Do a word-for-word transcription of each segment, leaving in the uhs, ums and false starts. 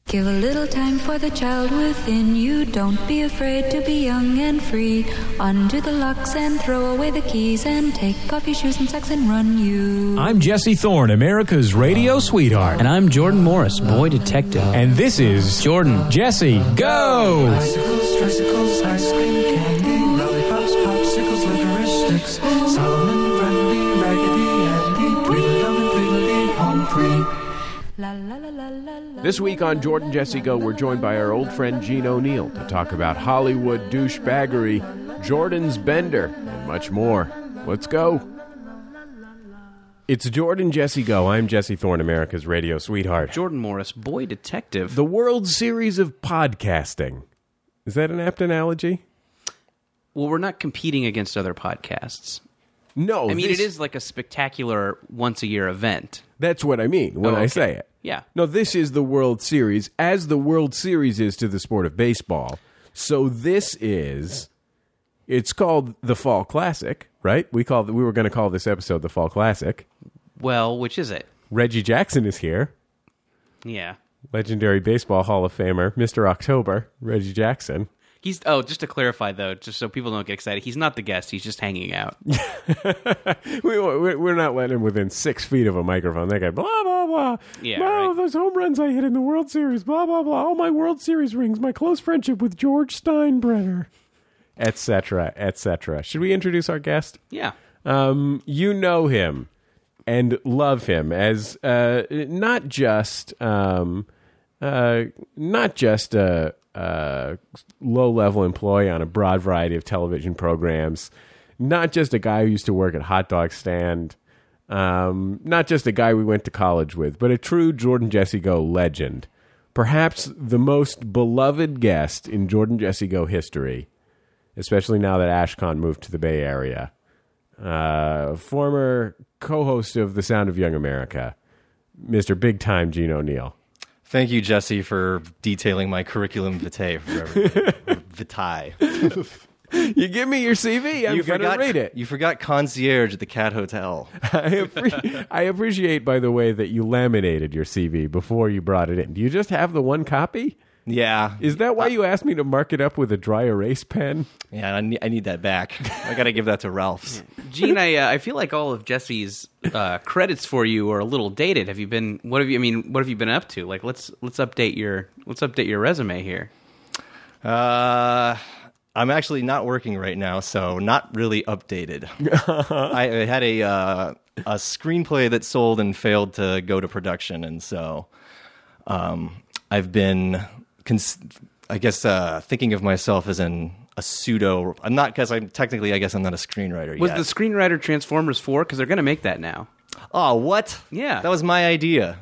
Give a little time for the child within you. Don't be afraid to be young and free. Undo the locks and throw away the keys and take off your shoes and socks and run you. I'm Jesse Thorne, America's radio sweetheart. And I'm Jordan Morris, boy detective. And this is Jordan. Jesse, go! Bicycles, tricycles, ice cream, candy, lollipops, popsicles, licorice sticks, Solomon, Grundy, Raggedy Andy, Tweedledum and Tweedledee, home free. La, la, la, la, la, la, This week on Jordan Jesse Go, we're joined by our old friend Gene O'Neill to talk about Hollywood douchebaggery, Jordan's Bender, and much more. Let's go. It's Jordan Jesse Go. I'm Jesse Thorne, America's radio sweetheart. Jordan Morris, boy detective. The World Series of Podcasting. Is that an apt analogy? Well, we're not competing against other podcasts. No. I mean, this, it is like a spectacular once-a-year event. That's what I mean when Oh, I okay. say it. Yeah. No, this is the World Series, as the World Series is to the sport of baseball. So this is, it's called the Fall Classic, right? We called, we were going to call this episode the Fall Classic. Well, which is it? Reggie Jackson is here, Yeah. legendary baseball Hall of Famer, Mister October, Reggie Jackson. He's oh, just to clarify though, just so people don't get excited, he's not the guest. He's just hanging out. we, we're not letting him within six feet of a microphone. That guy, blah, blah, blah. Yeah, blah, right. those home runs I hit in the World Series, blah, blah, blah. All my World Series rings, my close friendship with George Steinbrenner, et cetera, et cetera. Should we introduce our guest? Yeah. Um, you know him and love him as uh, not just um, uh, not just a, a low-level employee on a broad variety of television programs, not just a guy who used to work at Hot Dog Stand, um, not just a guy we went to college with, but a true Jordan Jesse Go legend. Perhaps the most beloved guest in Jordan Jesse Go history, especially now that Ashcon moved to the Bay Area. Uh, former co-host of The Sound of Young America, Mister Big Time Gene O'Neill. Thank you, Jesse, for detailing my curriculum vitae for everybody. Vitae. You give me your C V, I'm you going to forgot, read it. You forgot concierge at the Cat Hotel. I, appre- I appreciate, by the way, that you laminated your C V before you brought it in. Do you just have the one copy? Yeah. Is that why you asked me to mark it up with a dry erase pen? Yeah, I need, I need that back. I got to give that to Ralph's. Gene, I uh, I feel like all of Jesse's uh, credits for you are a little dated. Have you been? What have you? I mean, what have you been up to? Like, let's let's update your let's update your resume here. Uh, I'm actually not working right now, so not really updated. I, I had a uh, a screenplay that sold and failed to go to production, and so um, I've been, cons- I guess, uh, thinking of myself as an a pseudo. I'm not because I'm technically, I guess, I'm not a screenwriter Was yet. the screenwriter Transformers four? Because they're going to make that now. Oh, what? Yeah. That was my idea.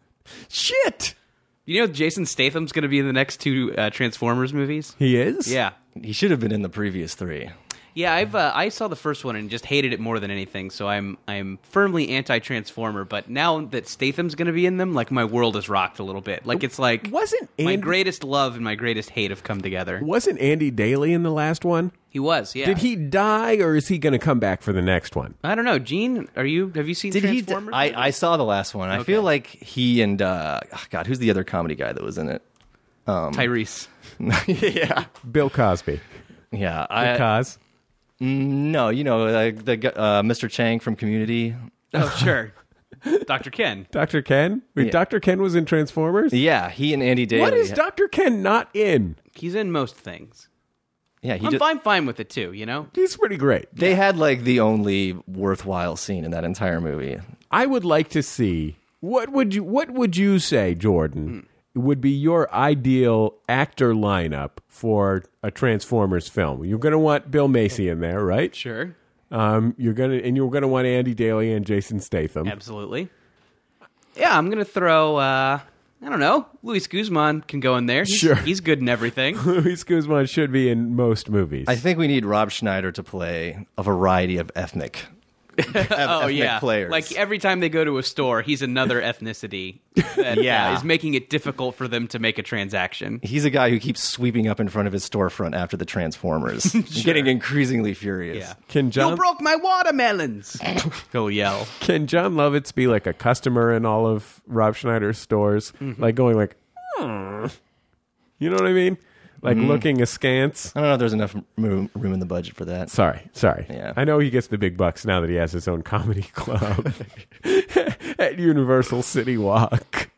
Shit! You know, Jason Statham's going to be in the next two uh, Transformers movies. He is? Yeah. He should have been in the previous three. Yeah, I've uh, I saw the first one and just hated it more than anything. So I'm I'm firmly anti-Transformer. But now that Statham's going to be in them, like my world is rocked a little bit. Like it's like Wasn't my Andy- greatest love and my greatest hate have come together. Wasn't Andy Daly in the last one? He was, yeah. Did he die, or is he going to come back for the next one? I don't know, Gene. Are you? Have you seen Did he? Transformers? I, I saw the last one. I Okay. feel like he and uh, oh God, who's the other comedy guy that was in it? Tyrese. yeah, Bill Cosby. yeah. Bill I, Cos. no, you know, like the gu- uh, Mister Chang from Community. Oh, sure. Doctor Ken. Doctor Ken? Wait, Yeah. Doctor Ken was in Transformers? Yeah, he and Andy Daly. What is Doctor Ken not in? He's in most things. Yeah, he I'm did, fine, fine with it too. You know. He's pretty great. They had like the only worthwhile scene in that entire movie. I would like to see, what would you what would you say, Jordan, would be your ideal actor lineup for a Transformers film? You're going to want Bill Macy in there, right? Sure. Um, you're gonna and you're going to want Andy Daly and Jason Statham. Absolutely. Yeah, I'm gonna throw. Uh, I don't know. Luis Guzman can go in there. He's, Sure. He's good in everything. Luis Guzman should be in most movies. I think we need Rob Schneider to play a variety of ethnic. oh ethnic yeah, players. like every time they go to a store, he's another ethnicity that Yeah. uh, is making it difficult for them to make a transaction. He's a guy who keeps sweeping up in front of his storefront after the Transformers, getting increasingly furious. Yeah. Can John You broke my watermelons. He'll yell. Can John Lovitz be like a customer in all of Rob Schneider's stores, like going like, "Hmm, You know what I mean? Like looking askance. I don't know if there's enough room, room in the budget for that. Sorry, sorry. Yeah. I know he gets the big bucks now that he has his own comedy club at Universal City Walk.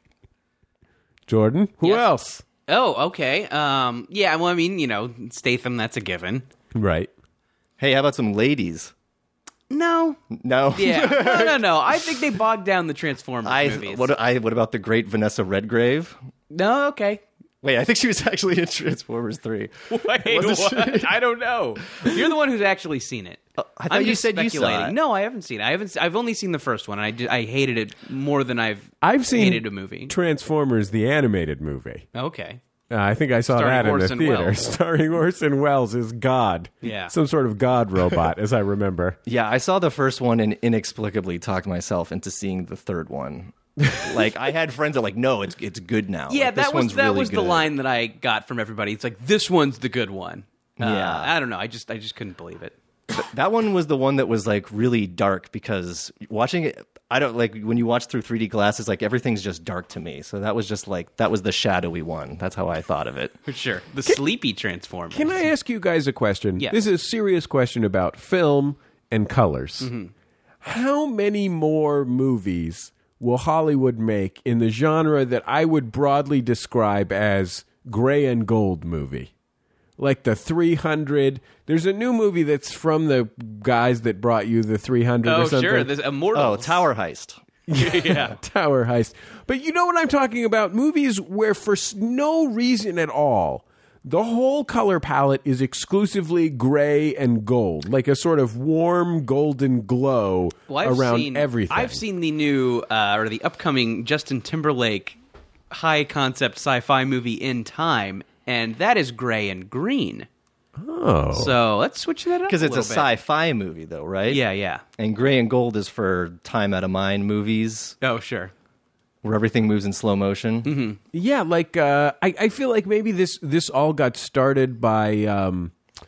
Jordan, who Yes. else? Oh, okay. Um, yeah, well, I mean, you know, Statham, that's a given. Right. Hey, how about some ladies? No. No. Yeah. no, no, no. I think they bogged down the Transformers I, movies. what, I, what about the great Vanessa Redgrave? No, okay. Wait, I think she was actually in Transformers three. Wait, Wasn't what? she? I don't know. You're the one who's actually seen it. I thought I'm you just said you saw speculating. it. No, I haven't seen it. I haven't. I've only seen the first one, and I, did, I hated it more than I've I've seen hated a movie. Transformers, the animated movie. Okay. Uh, I think I saw Starring that in the Orson theater. Welles. Starring Orson Welles as God. Yeah. Some sort of God robot, as I remember. Yeah, I saw the first one and inexplicably talked myself into seeing the third one. Like, I had friends that were like, no, it's it's good now. Yeah, Like, this that was one's that really was the good. line that I got from everybody. It's like, this one's the good one. Uh, Yeah. I don't know. I just I just couldn't believe it. That one was the one that was like really dark because watching it, I don't like when you watch through three D glasses, like everything's just dark to me. So that was just like, that was the shadowy one. That's how I thought of it. For sure. The sleepy Transformers. Can I ask you guys a question? Yes. This is a serious question about film and colors. Mm-hmm. How many more movies will Hollywood make in the genre that I would broadly describe as gray and gold movie? Like the three hundred. There's a new movie that's from the guys that brought you the three hundred Oh, or something. sure. There's Oh, Immortals. Tower Heist. yeah. Tower Heist. But you know what I'm talking about? Movies where for s- no reason at all, the whole color palette is exclusively gray and gold, like a sort of warm golden glow Well, I've around seen, everything. I've seen the new uh, or the upcoming Justin Timberlake high concept sci-fi movie In Time, and that is gray and green. Oh. So let's switch that up Because it's a little bit. sci-fi movie, though, right? Yeah, yeah. And gray and gold is for time out of mind movies Oh, sure. where everything moves in slow motion. Mm-hmm. Yeah, like uh, I, I feel like maybe this this all got started by um,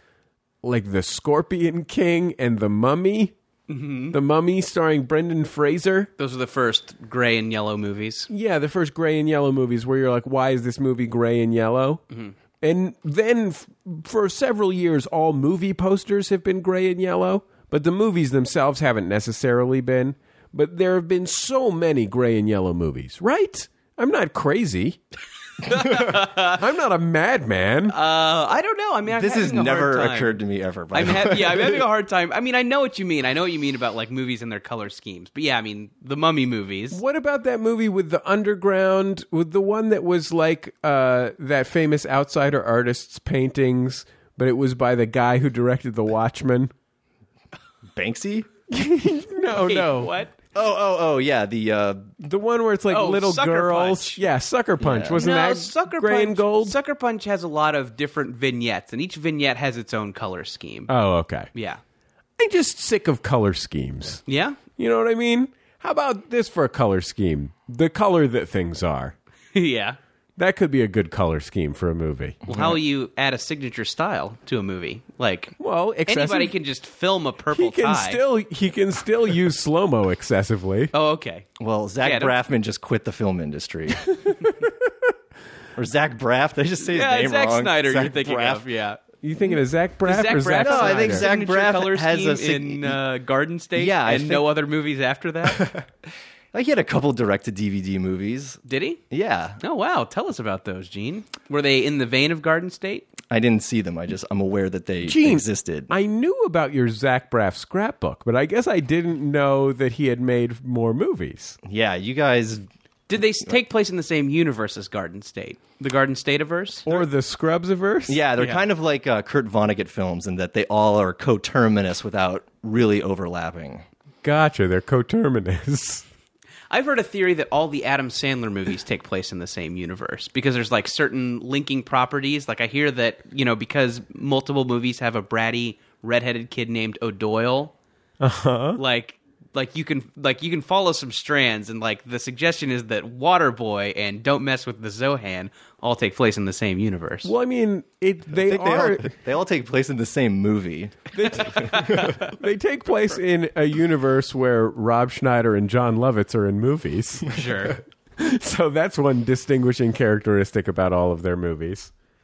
like the Scorpion King and the Mummy. Mm-hmm. The Mummy starring Brendan Fraser. Those are the first gray and yellow movies. Yeah, the first gray and yellow movies where you're like, why is this movie gray and yellow? Mm-hmm. And then f- for several years, all movie posters have been gray and yellow, but the movies themselves haven't necessarily been. But there have been so many gray and yellow movies, right? I'm not crazy. I'm not a madman. Uh, I don't know. I mean, I'm This has having a hard never time. occurred to me ever. By I'm the ha- way. yeah, I'm having a hard time. I mean, I know what you mean. I know what you mean about like movies and their color schemes. But yeah, I mean, the Mummy movies. What about that movie with the underground, with the one that was like uh, that famous outsider artist's paintings, but it was by the guy who directed The Watchmen? Banksy? No, Wait, no. What? Oh, oh, oh, yeah. The uh, The one where it's like Oh, little Sucker girls. Punch. Yeah, Sucker Punch. Yeah. Wasn't no, that Sucker gray Punch, and gold? Sucker Punch has a lot of different vignettes, and each vignette has its own color scheme. Oh, okay. yeah. I'm just sick of color schemes. Yeah? You know what I mean? How about this for a color scheme? The color that things are. yeah. That could be a good color scheme for a movie. Well, how will you add a signature style to a movie? Like, Well, excessive- anybody can just film a purple He can tie. still he can still use slow mo excessively. Oh, okay. well, Zach Yeah, don't- Braffman just quit the film industry. Or Zach Braff? They just say his Yeah, name Zack wrong. Snyder Zach you're thinking Braff. of, yeah. You thinking of Zach Braff Zach or Braff Zach No, I Snyder? think Zach signature Braff color has scheme a sig- in uh, Garden State Yeah, I and think- no other movies after that? Like, he had a couple direct-to-D V D movies. Did he? Yeah. Oh, wow. Tell us about those, Gene. Were they in the vein of Garden State? I didn't see them. I just, I'm aware that they Gene, existed. I knew about your Zach Braff scrapbook, but I guess I didn't know that he had made more movies. Yeah, you guys... Did they s- take place in the same universe as Garden State? The Garden State-averse? Or the Scrubs-averse? Yeah, they're Yeah. kind of like uh, Kurt Vonnegut films in that they all are coterminous without really overlapping. Gotcha, they're coterminous. I've heard a theory that all the Adam Sandler movies take place in the same universe because there's like certain linking properties. Like I hear that, you know, because multiple movies have a bratty redheaded kid named O'Doyle. Uh-huh. Like like you can like you can follow some strands, and like the suggestion is that Waterboy and Don't Mess with the Zohan all take place in the same universe. Well, I mean, it I they think they are all, they all take place in the same movie. they, t- they take place in a universe where Rob Schneider and John Lovitz are in movies. Sure. So that's one distinguishing characteristic about all of their movies.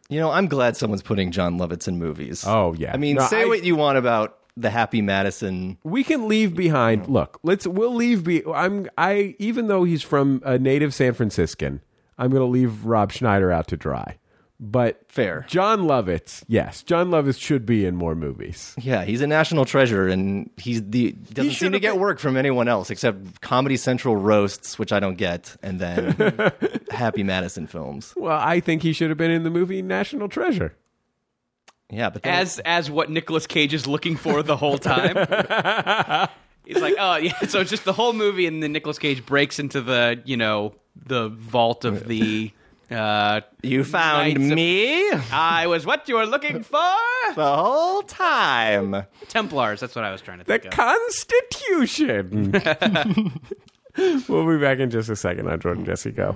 You know, I'm glad someone's putting John Lovitz in movies. Oh, yeah. I mean, No, say I- what you want about the Happy Madison. We can leave behind. Look, let's. We'll leave. Be. I'm. I. Even though he's from a native San Franciscan, I'm going to leave Rob Schneider out to dry. But Fair. John Lovitz, yes, John Lovitz should be in more movies. Yeah, he's a national treasure, and he's the doesn't should seem to have get been- work from anyone else except Comedy Central roasts, which I don't get, and then Happy Madison films. Well, I think he should have been in the movie National Treasure. Yeah, but then, As as what Nicolas Cage is looking for the whole time. He's like, oh yeah. So it's just the whole movie, and then Nicolas Cage breaks into the you know the vault of the. Uh, you found Knights of- me I was what you were looking for. the whole time. Templars. That's what I was trying to The think of. Constitution. We'll be back in just a second on Jordan Jesse Go.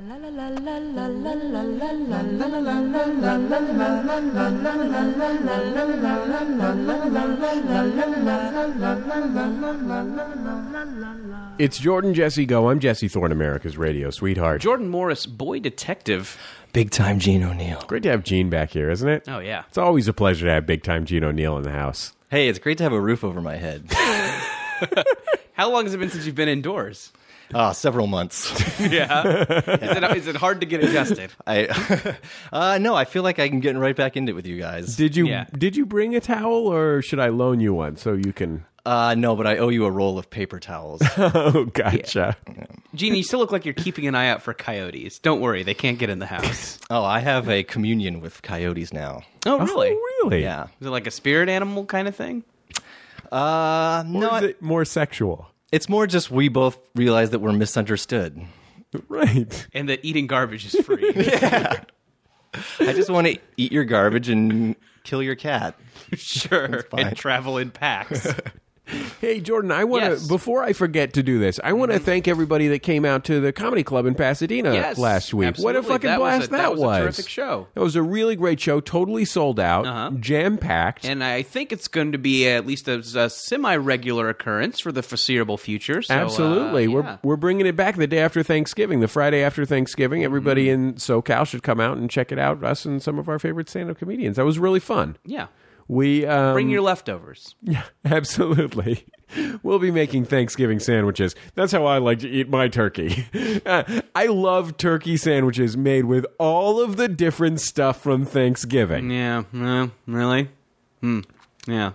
It's Jordan Jesse Go. I'm Jesse Thorne, America's radio sweetheart. Jordan Morris, boy detective. Big time Gene O'Neill. Great to have Gene back here, isn't it? Oh yeah. It's always a pleasure to have big time Gene O'Neill in the house. Hey, it's great to have a roof over my head. How long has it been since you've been indoors? Ah, several months. Yeah. Is, it, is it hard to get adjusted? I uh, no, I feel like I'm getting right back into it with you guys. Did you Yeah. did you bring a towel, or should I loan you one so you can? Uh, no, but I owe you a roll of paper towels. Oh, gotcha. Gene, you still look like you're keeping an eye out for coyotes. Don't worry, they can't get in the house. Oh, I have a communion with coyotes now. Oh, really? Oh, really? Yeah. Is it like a spirit animal kind of thing? Uh, Or no, is I- it more sexual? it's more just we both realize that we're misunderstood. Right. And that eating garbage is free. I just want to eat your garbage and kill your cat. Sure. fine. And travel in packs. Hey, Jordan, I want to, Yes. before I forget to do this, I want to thank everybody that came out to the Comedy Club in Pasadena Yes, last week. What a absolutely. fucking That was blast a- that, that was a terrific show. That was a really great show, totally sold out, Uh-huh. jam-packed. And I think it's going to be at least a, a semi-regular occurrence for the foreseeable future. So, Absolutely. uh, We're yeah. we're bringing it back the day after Thanksgiving, the Friday after Thanksgiving. Everybody Mm-hmm. in SoCal should come out and check it out, us and some of our favorite stand-up comedians. That was really fun. Yeah. We um, Bring your leftovers. Yeah, absolutely. We'll be making Thanksgiving sandwiches. That's how I like to eat my turkey. Uh, I love turkey sandwiches made with all of the different stuff from Thanksgiving. Yeah. No, really? Hmm. Yeah.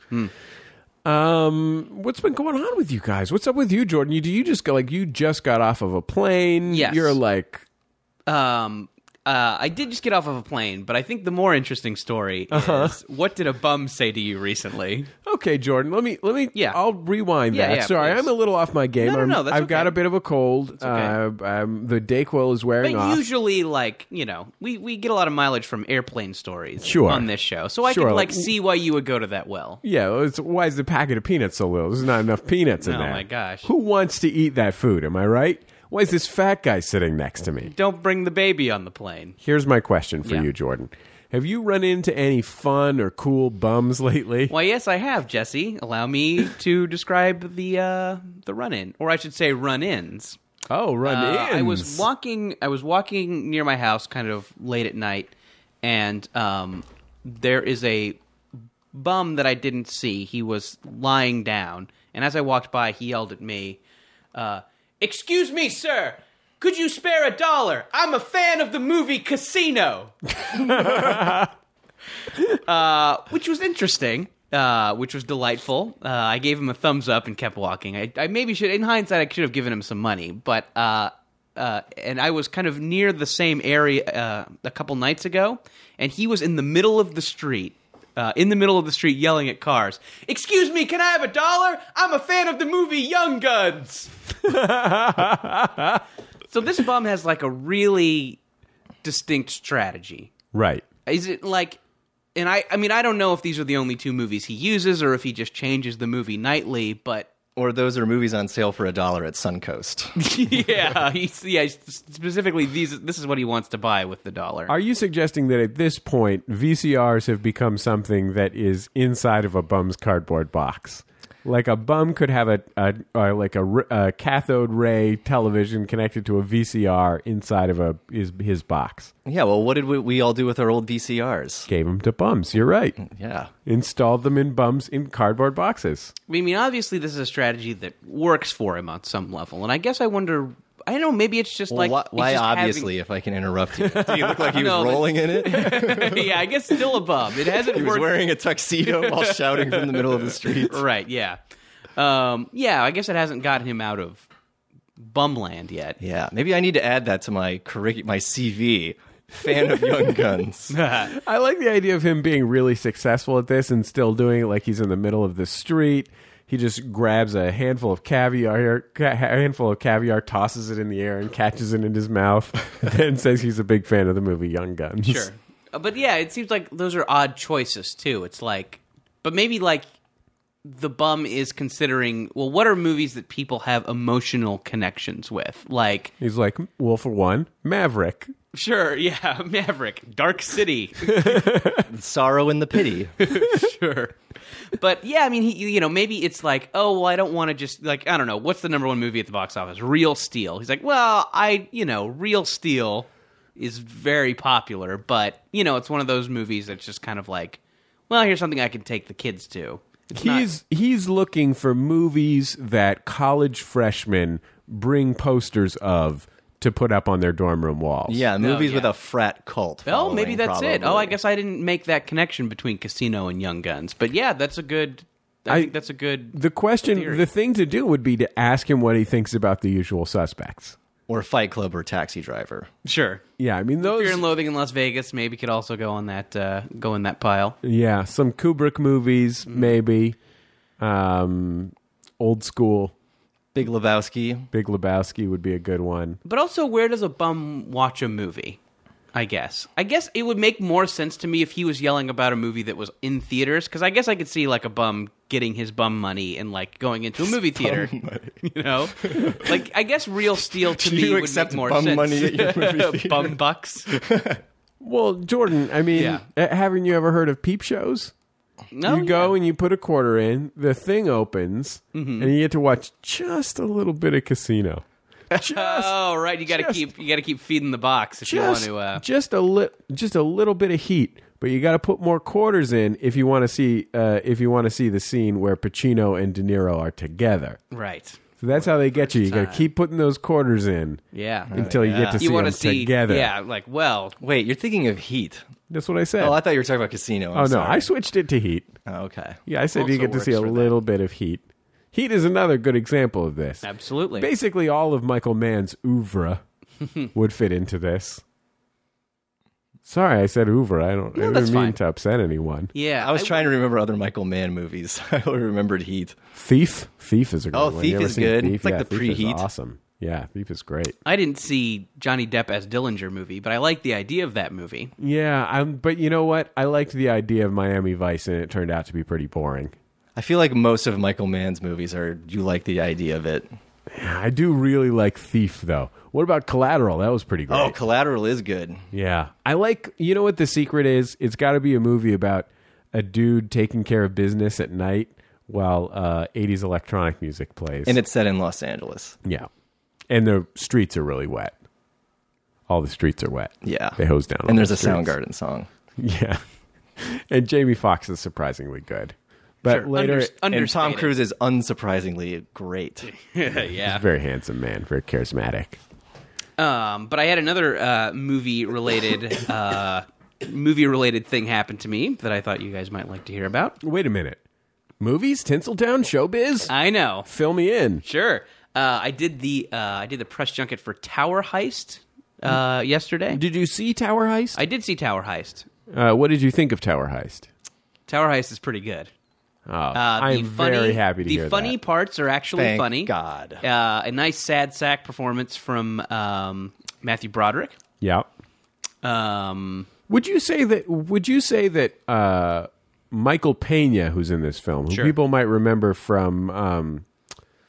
Um, what's been going on with you guys? What's up with you, Jordan? You do you just go like you just got off of a plane? Yes. You're like, Um, uh, I did just get off of a plane, but I think the more interesting story Uh-huh. is what did a bum say to you recently? okay, Jordan. Let me let me. Yeah. I'll rewind Yeah, that. yeah, Sorry, please. I'm a little off my game. No, no, I'm- no, that's I've got okay. a bit of a cold. okay. Uh, um, the Dayquil is wearing But off. usually, like, you know, we, we get a lot of mileage from airplane stories Sure. on this show. So I Sure. can, like, see why you would go to that well. Yeah, it's, why is the packet of peanuts so little? There's not enough peanuts in Oh, there. my gosh. Who wants to eat that food? Am I right? Why is this fat guy sitting next to me? Don't bring the baby on the plane. Here's my question for Yeah. you, Jordan. Have you run into any fun or cool bums lately? Why, yes, I have, Jesse. Allow me to describe the uh, the run-in, or I should say run-ins. Oh, run Uh, in. I was walking. I was walking near my house, kind of late at night, and um, there is a bum that I didn't see. He was lying down, and as I walked by, he yelled at me, uh, "Excuse me, sir. Could you spare a dollar? I'm a fan of the movie Casino." uh, which was interesting. Uh, which was delightful. Uh, I gave him a thumbs up and kept walking. I, I maybe should, in hindsight, I should have given him some money, but uh, uh, and I was kind of near the same area uh, a couple nights ago, and he was in the middle of the street, uh, in the middle of the street, yelling at cars. "Excuse me, can I have a dollar? I'm a fan of the movie Young Guns." So this bum has like a really distinct strategy. right. Is it like, and I, I mean, I don't know if these are the only two movies he uses or if he just changes the movie nightly, but Or those are movies on sale for a dollar at Suncoast. yeah, he's, yeah, specifically these. This is what he wants to buy with the dollar. Are you suggesting that at this point, V C Rs have become something that is inside of a bum's cardboard box? Like a bum could have a, a, a like a, a cathode ray television connected to a V C R inside of a his his box. Yeah, well, what did we, we all do with our old V C Rs? Gave them to bums. You're right. Yeah. Installed them in bums in cardboard boxes. I mean, obviously, this is a strategy that works for him on some level, and I guess I wonder. I don't know. Maybe it's just Well, like why, he's why just obviously, if I can interrupt you? Did he look like he was No, but- rolling in it? having- yeah, I guess still a bum. It hasn't He was worked. wearing a tuxedo while shouting from the middle of the street. Right? Yeah. Um, yeah, I guess it hasn't gotten him out of bumland yet. Yeah, maybe I need to add that to my curric- my C V. Fan of Young Guns. I like the idea of him being really successful at this and still doing it like he's in the middle of the street. He just grabs a handful of caviar, a handful of caviar, tosses it in the air, and catches it in his mouth, and then says he's a big fan of the movie Young Guns. Sure. Uh, But yeah, it seems like those are odd choices too. It's like, but maybe like the bum is considering, well, what are movies that people have emotional connections with? Like, He's like, well, for one, Maverick. sure, yeah, Maverick, Dark City, Sorrow and the Pity. sure. But yeah, I mean, he, you know, maybe it's like, oh, well, I don't want to just like, I don't know, what's the number one movie at the box office? Real Steel. He's like, well, I, you know, Real Steel is very popular, but you know, it's one of those movies that's just kind of like, well, here's something I can take the kids to. It's not- He's he's looking for movies that college freshmen bring posters of to put up on their dorm room walls. Yeah, movies yeah. with a frat cult. Oh, maybe following, that's it. Oh, probably. I guess I didn't make that connection between Casino and Young Guns. But yeah, that's a good. I, I- think that's a good. The question, theory. the thing to do would be to ask him what he thinks about The Usual Suspects. Or Fight Club or Taxi Driver. Sure. Yeah, I mean those. Fear and Loathing in Las Vegas maybe could also go on that uh, go in that pile. Yeah, some Kubrick movies, maybe. Um, old school. Big Lebowski. Big Lebowski would be a good one. But also, where does a bum watch a movie? I guess. I guess it would make more sense to me if he was yelling about a movie that was in theaters, because I guess I could see like a bum getting his bum money and like going into a movie theater. You know, like I guess Real Steel to Do me you would accept make more bum sense. money at your movie theater? Bum bucks. Well, Jordan, I mean, Yeah. uh, haven't you ever heard of peep shows? No, you go yeah. and you put a quarter in, the thing opens, Mm-hmm. and you get to watch just a little bit of Casino. Just, Oh right, you got to just- keep you got to keep feeding the box if you want just, to. Uh, just a li- just a little bit of heat, but you got to put more quarters in if you want to see uh, if you want to see the scene where Pacino and De Niro are together. right. So that's how they get you. You got to time. keep putting those quarters in Yeah. until you get to see you want them to see together. Yeah, like well, Wait, you're thinking of Heat. That's what I said. Oh, I thought you were talking about Casino. I'm oh no, sorry. I switched it to Heat. Oh, okay. Yeah, I said you Also get to see a works for little bit of Heat. Heat is another good example of this. absolutely. Basically, all of Michael Mann's oeuvre would fit into this. Sorry, I said oeuvre. I don't. No, I that's didn't mean fine. to upset anyone. Yeah, I was trying to remember other Michael Mann movies. I only remembered Heat. Thief. Thief is a good Oh, one. Thief You ever is seen good. Thief? It's like Yeah, the Thief is pre-Heat. Awesome. Yeah, Thief is great. I didn't see Johnny Depp as Dillinger movie, but I like the idea of that movie. Yeah, I'm, but you know what? I liked the idea of Miami Vice, and it turned out to be pretty boring. I feel like most of Michael Mann's movies are, you like the idea of it. I do really like Thief, though. What about Collateral? That was pretty great. Oh, Collateral is good. Yeah. I like, you know what the secret is? It's got to be a movie about a dude taking care of business at night while uh, eighties electronic music plays. And it's set in Los Angeles. Yeah. And the streets are really wet. All the streets are wet. Yeah. They hose down all And there's the a streets. Soundgarden song. Yeah. And Jamie Foxx is surprisingly good. But Sure. later, Unders- And Tom understated. Cruise is unsurprisingly great. yeah. very handsome man, very charismatic. Um, but I had another uh, movie related uh, movie related thing happen to me that I thought you guys might like to hear about. Wait a minute. Movies? Tinseltown? Showbiz? I know. Fill me in. Sure. Uh, I did the uh, I did the press junket for Tower Heist uh, yesterday. Did you see Tower Heist? I did see Tower Heist. Uh, what did you think of Tower Heist? Tower Heist is pretty good. Oh, Uh, I'm the funny, very happy to the hear funny that. parts are actually Thank funny. God. Uh, a nice sad sack performance from um, Matthew Broderick. Yeah. Um, Would you say that? Would you say that uh, Michael Pena, who's in this film, who Sure. people might remember from um,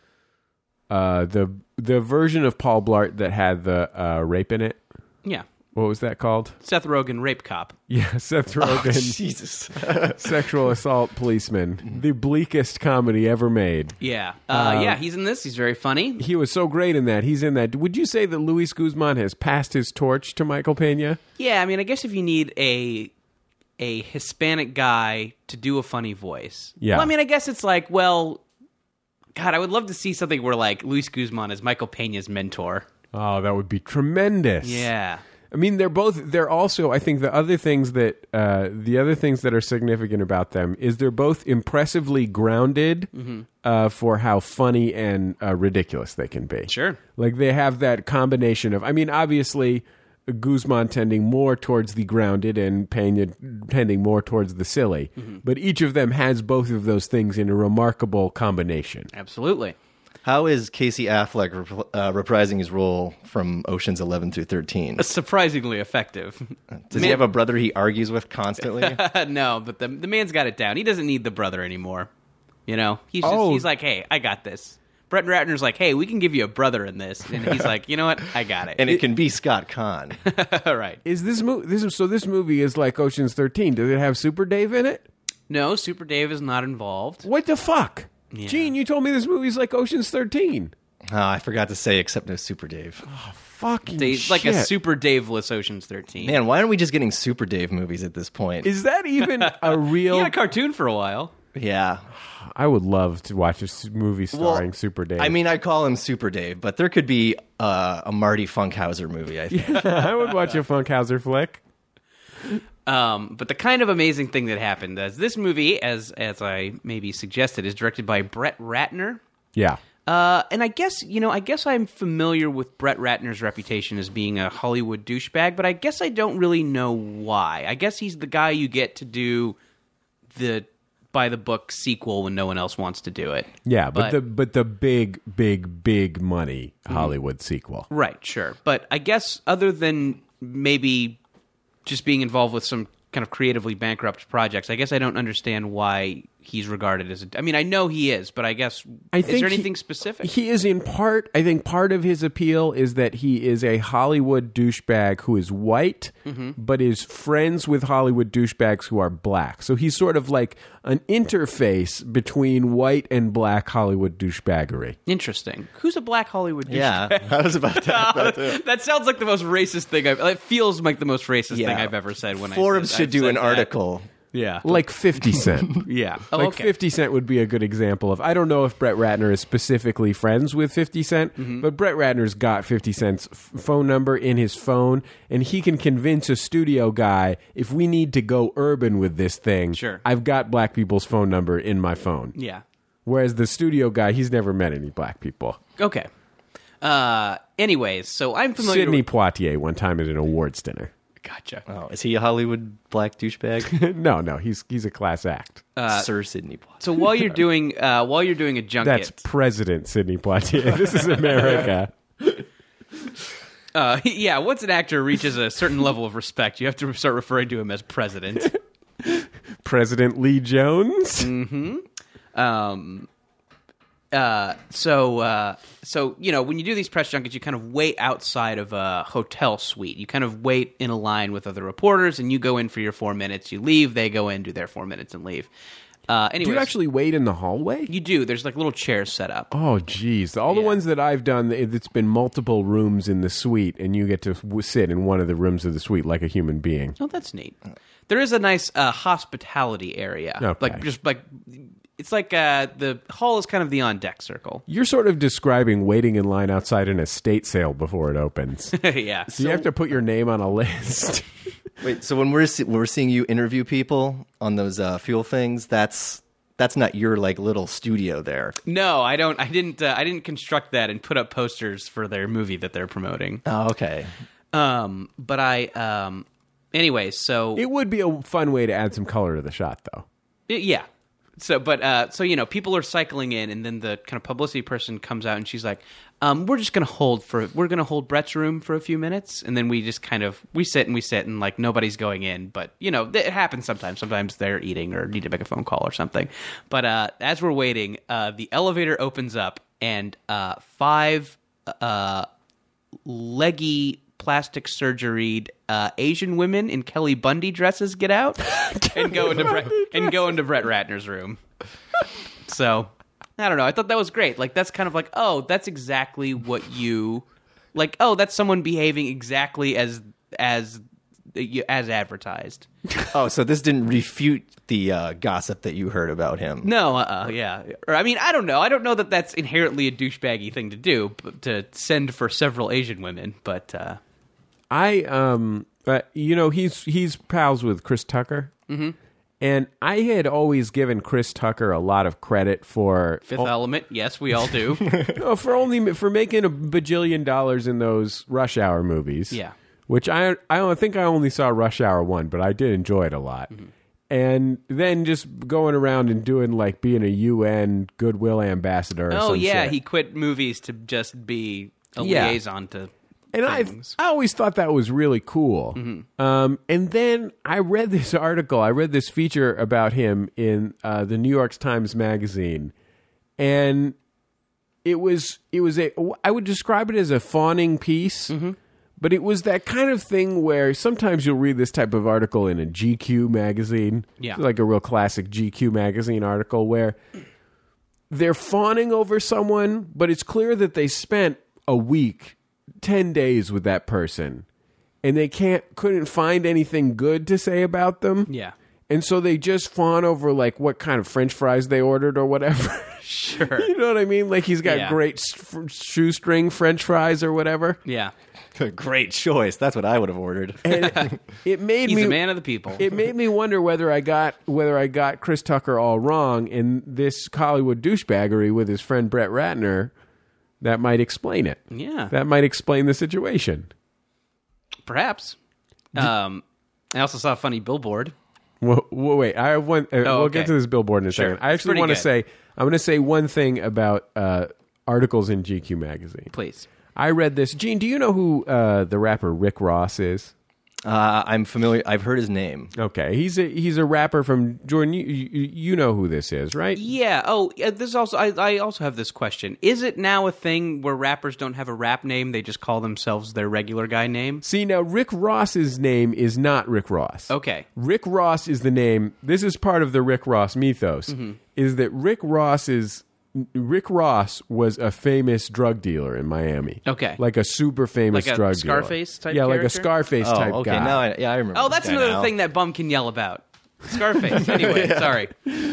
uh, the the version of Paul Blart that had the uh, rape in it? yeah. What was that called? Seth Rogen, Rape Cop. Yeah, Seth Rogen, Jesus. sexual assault policeman, the bleakest comedy ever made. Yeah. Uh, yeah, he's in this. He's very funny. He was so great in that. He's in that. Would you say that Luis Guzman has passed his torch to Michael Pena? Yeah, I mean, I guess if you need a a Hispanic guy to do a funny voice. Yeah. Well, I mean, I guess it's like, well, God, I would love to see something where, like, Luis Guzman is Michael Pena's mentor. Oh, that would be tremendous. Yeah. I mean, they're both. They're also. I think the other things that uh, the other things that are significant about them is they're both impressively grounded Mm-hmm. uh, for how funny and uh, ridiculous they can be. Sure. Like they have that combination of. I mean, obviously, Guzman tending more towards the grounded and Pena tending more towards the silly, Mm-hmm. but each of them has both of those things in a remarkable combination. Absolutely. How is Casey Affleck rep- uh, reprising his role from Ocean's eleven through thirteen? Surprisingly effective. Does Man- he have a brother he argues with constantly? No, but the the man's got it down. He doesn't need the brother anymore. You know, he's just, Oh. he's like, hey, I got this. Brett Ratner's like, hey, we can give you a brother in this, and he's like, you know what, I got it. And it can be Scott Kahn. All right. Is this movie? This is, so this movie is like Ocean's thirteen. Does it have Super Dave in it? No, Super Dave is not involved. What the fuck? Yeah. Gene, you told me this movie's like Ocean's thirteen. Oh, I forgot to say, except no Super Dave. Fucking They, shit. like a Super Dave-less Ocean's thirteen. Man, why aren't we just getting Super Dave movies at this point? Is that even a real... He had a cartoon for a while. yeah. I would love to watch a s- movie starring Well, Super Dave. I mean, I call him Super Dave, but there could be uh, a Marty Funkhauser movie, I think. I would watch a Funkhauser flick. Um, but the kind of amazing thing that happened is this movie, as as I maybe suggested, is directed by Brett Ratner. Yeah. Uh, and I guess, you know, I guess I'm familiar with Brett Ratner's reputation as being a Hollywood douchebag, but I guess I don't really know why. I guess he's the guy you get to do the by-the-book sequel when no one else wants to do it. Yeah, but, But- the but the big, big, big money Hollywood sequel. Right, sure. But I guess other than maybe just being involved with some kind of creatively bankrupt projects, I guess I don't understand why he's regarded as a... I mean, I know he is, but I guess... I is think there he- anything specific? He is in part, I think part of his appeal is that he is a Hollywood douchebag who is white, Mm-hmm. but is friends with Hollywood douchebags who are black. So he's sort of like an interface between white and black Hollywood douchebaggery. Interesting. Who's a black Hollywood douchebag? Yeah, I was about to ask that too. That sounds like the most racist thing I've... It feels like the most racist Yeah. thing I've ever said when Forbes I said, should I've do said an that. article. Yeah. Like fifty Cent. Yeah. Oh, Like okay. fifty Cent would be a good example of. I don't know if Brett Ratner is specifically friends with fifty Cent, Mm-hmm. but Brett Ratner's got fifty Cent's f- phone number in his phone, and he can convince a studio guy, if we need to go urban with this thing, Sure. I've got black people's phone number in my phone. Yeah. Whereas the studio guy, he's never met any black people. Okay. Uh, anyways, so I'm familiar Sidney with... Poitier one time at an awards dinner. Gotcha. Oh, is he a Hollywood black douchebag? no, no, he's he's a class act. Sir Sidney Poitier. So while you're doing uh, while you're doing a junket... That's President Sidney Poitier. This is America. Uh, yeah, once an actor reaches a certain level of respect, you have to start referring to him as president. President Lee Jones. Um, uh, so, uh, so you know, when you do these press junkets, you kind of wait outside of a hotel suite. You kind of wait in a line with other reporters, and you go in for your four minutes. You leave, they go in, do their four minutes, and leave. Uh, Do anyways, you actually wait in the hallway? You do. There's like little chairs set up. Oh, geez. All the Yeah. ones that I've done, it- it's been multiple rooms in the suite, and you get to w- sit in one of the rooms of the suite like a human being. Oh, that's neat. There is a nice uh, hospitality area. Okay. Like just like it's like uh, the hall is kind of the on deck circle. You're sort of describing waiting in line outside an estate sale before it opens. Yeah. So you have to put your name on a list. Wait, so when we're se- we're seeing you interview people on those uh, fuel things, that's that's not your like little studio there. No, I don't. I didn't. Uh, I didn't construct that and put up posters for their movie that they're promoting. Oh, okay. Um, but I. Um, anyways, so It would be a fun way to add some color to the shot, though. yeah. So, but uh, so you know, people are cycling in, and then the kind of publicity person comes out, and she's like, um, "We're just gonna hold for we're gonna hold Brett's room for a few minutes," and then we just kind of we sit and we sit, and like nobody's going in, but you know, it happens sometimes. Sometimes they're eating or need to make a phone call or something. But uh, as we're waiting, uh, the elevator opens up, and uh, five uh, leggy plastic surgery uh, Asian women in Kelly Bundy dresses get out and go into Brett, and go into Brett Ratner's room. So I don't know. I thought that was great. Like that's kind of like, oh, that's exactly what you like. Oh, that's someone behaving exactly as as as advertised. Oh, so this didn't refute the uh, gossip that you heard about him. No, uh, uh yeah. Or I mean, I don't know. I don't know that that's inherently a douchebaggy thing to do, but to send for several Asian women. But uh, I, um, uh, you know, he's he's pals with Chris Tucker, mm-hmm. and I had always given Chris Tucker a lot of credit for Fifth Element. Yes, we all do. oh, for only for making a bajillion dollars in those Rush Hour movies. Yeah. Which I I don't think I only saw Rush Hour one, but I did enjoy it a lot. Mm-hmm. And then just going around and doing like being a U N Goodwill ambassador. Or oh some yeah, shit. he quit movies to just be a Yeah. liaison to And I things. I always thought that was really cool. Mm-hmm. Um, and then I read this article, I read this feature about him in uh, the New York Times Magazine, and it was it was a I would describe it as a fawning piece. Mm-hmm. But it was that kind of thing where sometimes you'll read this type of article in a G Q magazine. Yeah. Like a real classic G Q magazine article where they're fawning over someone, but it's clear that they spent a week, ten days with that person, and they can't couldn't find anything good to say about them. Yeah. And so they just fawn over like what kind of French fries they ordered or whatever. Sure. You know what I mean? Like he's got Yeah. great sh- shoestring French fries or whatever. Yeah. Great choice. That's what I would have ordered. And it made He's me a man of the people. it made me wonder whether I got whether I got Chris Tucker all wrong in this Hollywood douchebaggery with his friend Brett Ratner. That might explain it. Yeah. That might explain the situation. Perhaps. Um, I also saw a funny billboard. Well, well, wait, I have one. Uh, Oh, we'll okay. get to this billboard in a Sure. second. I It's actually pretty want to good. say I'm going to say one thing about uh, articles in G Q magazine. Please. I read this. Gene, do you know who uh, the rapper Rick Ross is? Uh, I'm familiar. I've heard his name. Okay, he's a he's a rapper from Jordan. You, you, you know who this is, right? Yeah. Oh, uh, this is also. I, I also have this question. Is it now a thing where rappers don't have a rap name; they just call themselves their regular guy name? See, now Rick Ross's name is not Rick Ross. Okay. Rick Ross is the name. This is part of the Rick Ross mythos. Mm-hmm. Is that Rick Ross is Rick Ross was a famous drug dealer in Miami. Okay. Like a super famous Like a drug Scarface dealer. type Yeah, like a character? Scarface Oh, type okay. guy. Now, I, yeah, I remember. Oh, that's this guy another now. thing that bum can yell about. Scarface. Anyway, sorry.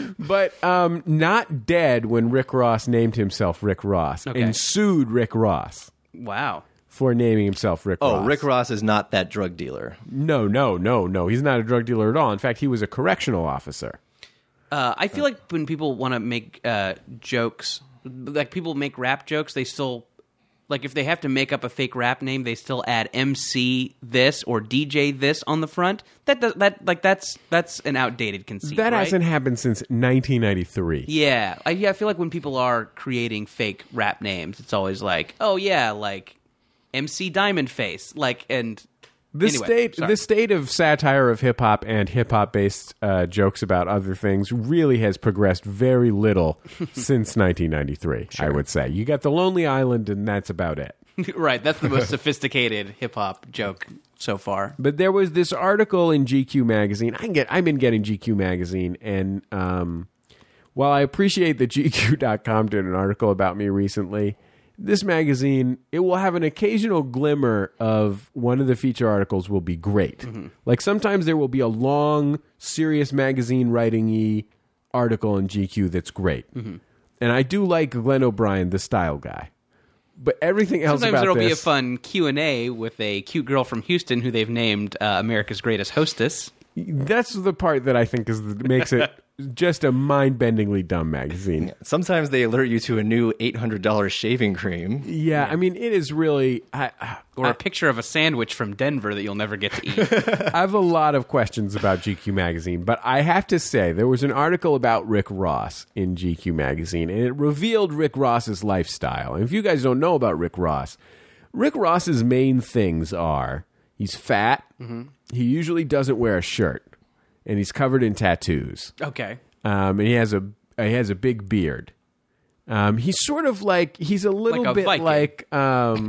But um, not dead when Rick Ross named himself Rick Ross Okay. and sued Rick Ross Wow. for naming himself Rick Oh, Ross. Rick Ross is not that drug dealer. No, no, no, no. He's not a drug dealer at all. In fact, he was a correctional officer. Uh, I feel like when people want to make uh, jokes, like people make rap jokes, they still, like if they have to make up a fake rap name, they still add M C this or D J this on the front. That does, that like that's that's an outdated conceit. That right? hasn't happened since nineteen ninety-three. Yeah, I, yeah. I feel like when people are creating fake rap names, it's always like, oh yeah, like M C Diamond Face, like and. The Anyway, state, sorry. the state of satire of hip hop and hip hop based uh, jokes about other things really has progressed very little since nineteen ninety-three. I would say you got the Lonely Island, and that's about it. Right, that's the most sophisticated hip hop joke so far. But there was this article in G Q magazine. I can get. I've been getting G Q magazine, and um, while I appreciate that G Q dot com did an article about me recently, this magazine, it will have an occasional glimmer of one of the feature articles will be great. Mm-hmm. Like sometimes there will be a long, serious magazine writing-y article in G Q that's great. Mm-hmm. And I do like Glenn O'Brien, the style guy. But everything else Sometimes about there'll this... be a fun Q and A with a cute girl from Houston who they've named uh, America's Greatest Hostess. That's the part that I think is the, makes it just a mind-bendingly dumb magazine. Sometimes they alert you to a new eight hundred dollars shaving cream. Yeah, I mean, it is really... I, Or a picture of a sandwich from Denver that you'll never get to eat. I have a lot of questions about G Q magazine, but I have to say there was an article about Rick Ross in G Q magazine, and it revealed Rick Ross's lifestyle. And if you guys don't know about Rick Ross, Rick Ross's main things are he's fat, Mm-hmm. he usually doesn't wear a shirt, and he's covered in tattoos. Okay. Um, and he has a he has a big beard. Um, he's sort of like he's a little Like a bit Viking. like um,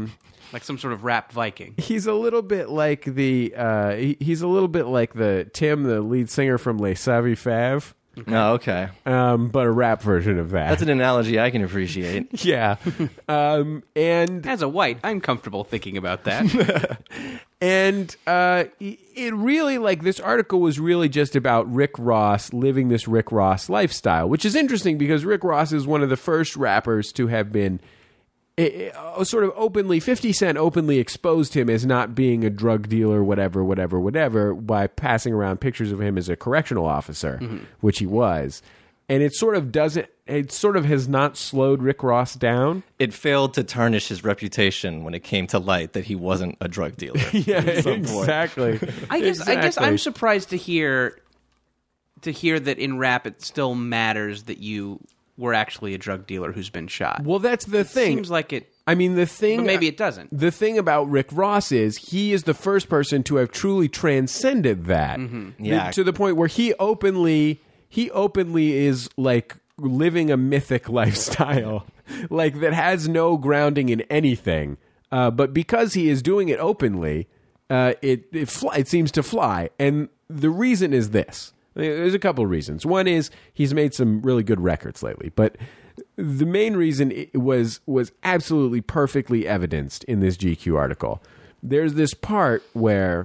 Like some sort of rap Viking. He's a little bit like the uh, he, he's a little bit like the Tim, the lead singer from Les Saviez-Fav. Oh, okay. Um, but a rap version of that. That's an analogy I can appreciate. yeah. Um, and As a white, I'm comfortable thinking about that. and uh, it really, like, this article was really just about Rick Ross living this Rick Ross lifestyle, which is interesting because Rick Ross is one of the first rappers to have been uh, sort of openly, fifty Cent openly exposed him as not being a drug dealer, whatever, whatever, whatever, by passing around pictures of him as a correctional officer, mm-hmm. which he was. And it sort of doesn't, it sort of has not slowed Rick Ross down. It failed to tarnish his reputation when it came to light that he wasn't a drug dealer. yeah, exactly. I guess exactly. I guess I'm surprised to hear to hear that in rap it still matters that you were actually a drug dealer who's been shot. Well, that's the it thing. Seems like it. I mean, the thing. But maybe it doesn't. The thing about Rick Ross is he is the first person to have truly transcended that. Mm-hmm. Yeah. The, to the point where he openly. He openly is like living a mythic lifestyle, like that has no grounding in anything. Uh, but because he is doing it openly, uh, it it, fly, it seems to fly. And the reason is this: there's a couple of reasons. One is he's made some really good records lately, but the main reason it was was absolutely perfectly evidenced in this G Q article. There's this part where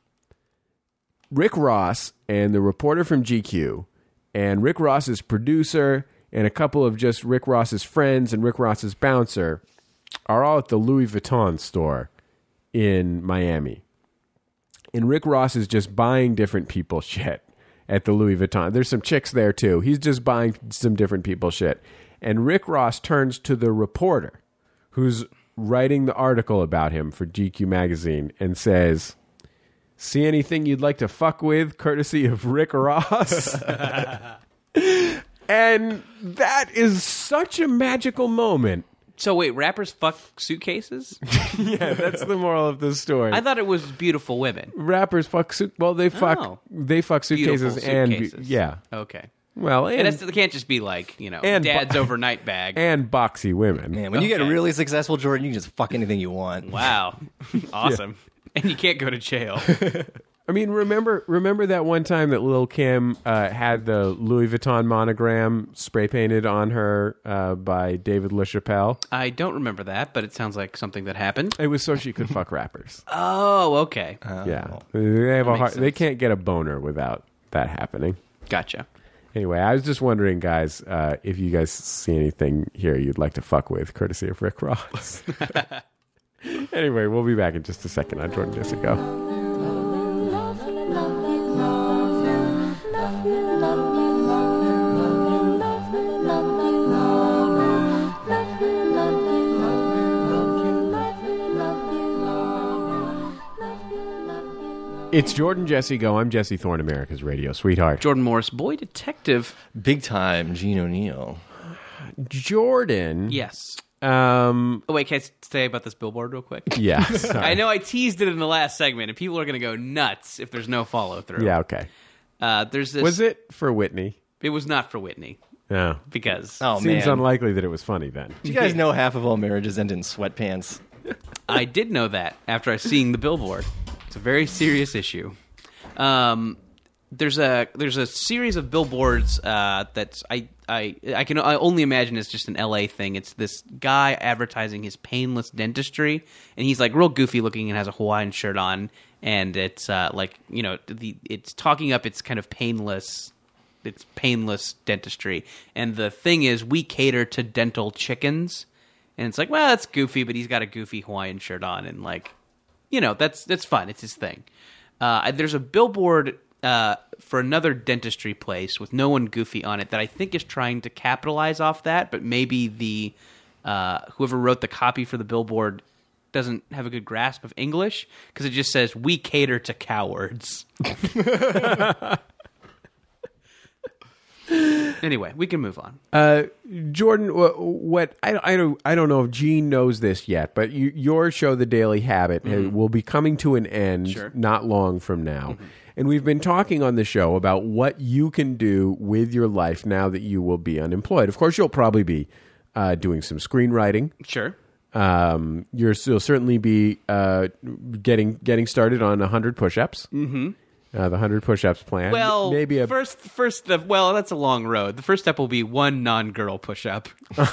Rick Ross and the reporter from G Q. And Rick Ross's producer and a couple of just Rick Ross's friends and Rick Ross's bouncer are all at the Louis Vuitton store in Miami. And Rick Ross is just buying different people's shit at the Louis Vuitton. There's some chicks there too. He's just buying some different people's shit. And Rick Ross turns to the reporter who's writing the article about him for G Q magazine and says, "See anything you'd like to fuck with, courtesy of Rick Ross?" And that is such a magical moment. So wait, rappers fuck suitcases? Yeah, that's the moral of the story. I thought it was beautiful women. Rappers fuck suit. Well, they fuck. Oh. They fuck suitcases, Beautiful and suitcases. yeah. Okay. Well, and And it's, it can't just be like, you know, And dad's bu- overnight bag. and boxy women. Man, when you get Okay. really successful, Jordan, you can just fuck anything you want. Wow. Awesome. And you can't go to jail. I mean, remember remember that one time that Lil' Kim uh, had the Louis Vuitton monogram spray painted on her uh, by David LaChapelle? I don't remember that, but it sounds like something that happened. It was so she could fuck rappers. Oh, okay. Yeah, they have a makes hard, they sense. can't get a boner without that happening. Gotcha. Anyway, I was just wondering, guys, uh, if you guys see anything here you'd like to fuck with, courtesy of Rick Ross. Anyway, we'll be back in just a second on Jordan Jesse Go. It's Jordan Jesse Go. I'm Jesse Thorne, America's radio sweetheart. Jordan Morris, boy detective. Big time Gene O'Neill. Jordan. Yes. Um. Oh, wait, can I say about this billboard real quick? Yeah. sorry. I know I teased it in the last segment, and people are going to go nuts if there's no follow through. Yeah. Okay. Uh, there's this. Was it for Whitney? It was not for Whitney No. because Oh, Seems man. unlikely that it was funny then. Do you guys know half of all marriages end in sweatpants? I did know that after I seeing the billboard. It's a very serious issue. Um, there's a there's a series of billboards uh, that's I I I can I only imagine it's just an L A thing. It's this guy advertising his painless dentistry, and he's like real goofy looking and has a Hawaiian shirt on, and it's uh, like you know the it's talking up its kind of painless. It's painless dentistry, and the thing is, we cater to dental chickens, and it's like, well, that's goofy, but he's got a goofy Hawaiian shirt on, and like, you know, that's that's fun. It's his thing. Uh, there's a billboard uh, for another dentistry place with no one goofy on it that I think is trying to capitalize off that, but maybe the uh, whoever wrote the copy for the billboard doesn't have a good grasp of English because it just says, "We cater to cowards." Anyway, we can move on. Uh, Jordan, wh- what I, I don't I don't know if Gene knows this yet, but you, your show, The Daily Habit, uh, will be coming to an end Sure. not long from now, and we've been talking on the show about what you can do with your life now that you will be unemployed. Of course, you'll probably be uh, doing some screenwriting. Sure. Um, you're, you'll certainly be uh, getting getting started on one hundred push-ups. Mm-hmm. Uh, the one hundred push-ups plan. Well, maybe a first, first, the, well, that's a long road. The first step will be one non-girl push-up.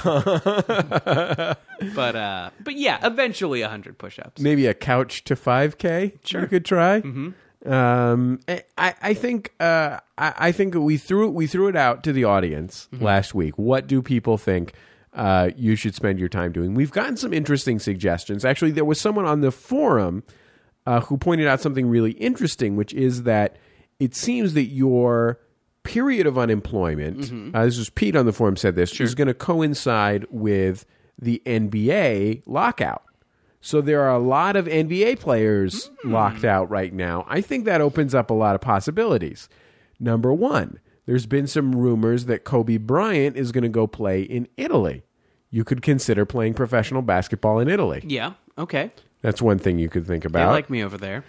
but, uh, but yeah, eventually one hundred push-ups. maybe a couch to five K. Sure. You could try. Mm-hmm. Um, I, I think uh, I, I think we threw we threw it out to the audience Mm-hmm. last week. What do people think uh, you should spend your time doing? We've gotten some interesting suggestions. Actually, there was someone on the forum uh, who pointed out something really interesting, which is that it seems that your period of unemployment, Mm-hmm. uh, this was Pete on the forum said this, is going to coincide with the N B A lockout. So there are a lot of N B A players Mm. locked out right now. I think that opens up a lot of possibilities. Number one, there's been some rumors that Kobe Bryant is going to go play in Italy. You could consider playing professional basketball in Italy. Yeah, okay. That's one thing you could think They about. like me over there.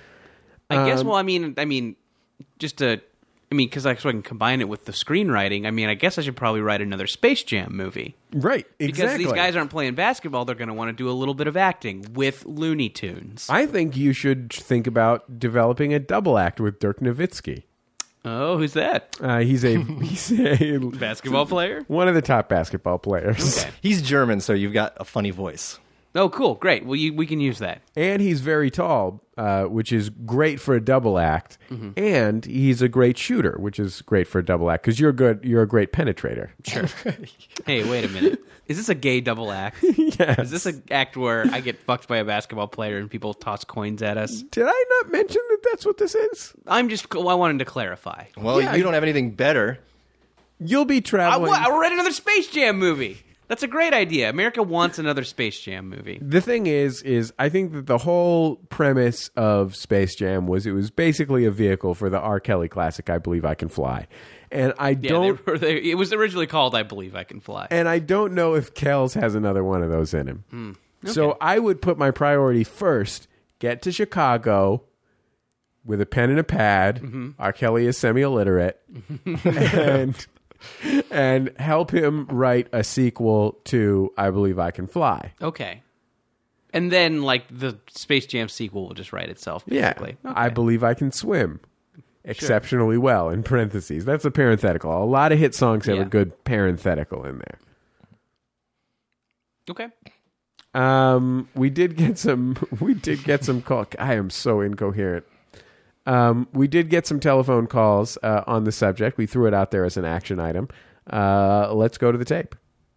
I guess, well, I mean, I mean, just to, I mean, because I, so I can combine it with the screenwriting, I mean, I guess I should probably write another Space Jam movie. Right, Because exactly. these guys aren't playing basketball, they're going to want to do a little bit of acting with Looney Tunes. I think you should think about developing a double act with Dirk Nowitzki. Oh, who's that? Uh, he's a he's a Basketball player? one of the top basketball players. Okay. He's German, so you've got a funny voice. Oh, cool. Great. Well, you, we can use that. And he's very tall, uh, which is great for a double act. Mm-hmm. And he's a great shooter, which is great for a double act because you're good. You're a great penetrator. Sure. Hey, wait a minute. Is this a gay double act? Yes. Is this an act where I get fucked by a basketball player and people toss coins at us? Did I not mention that that's what this is? I'm just, I wanted to clarify. Well, Yeah, you don't have anything better. You'll be I, traveling. wa- I'll write another Space Jam movie. That's a great idea. America wants another Space Jam movie. The thing is, is I think that the whole premise of Space Jam was it was basically a vehicle for the R. Kelly classic, I Believe I Can Fly. And I Yeah, don't they were, they, it was originally called I Believe I Can Fly. and I don't know if Kells has another one of those in him. Hmm. So I would put my priority first, get to Chicago with a pen and a pad. Mm-hmm. R. Kelly is semi-illiterate. and and help him write a sequel to I Believe I Can Fly. Okay. And then, like, the Space Jam sequel will just write itself, basically. Yeah. Okay. I Believe I Can Swim. Exceptionally well, in parentheses. That's a parenthetical. A lot of hit songs have Yeah. a good parenthetical in there. Okay. Um, we did get some. We did get some call. I am so incoherent. Um, we did get some telephone calls uh, on the subject. We threw it out there as an action item. Uh, let's go to the tape.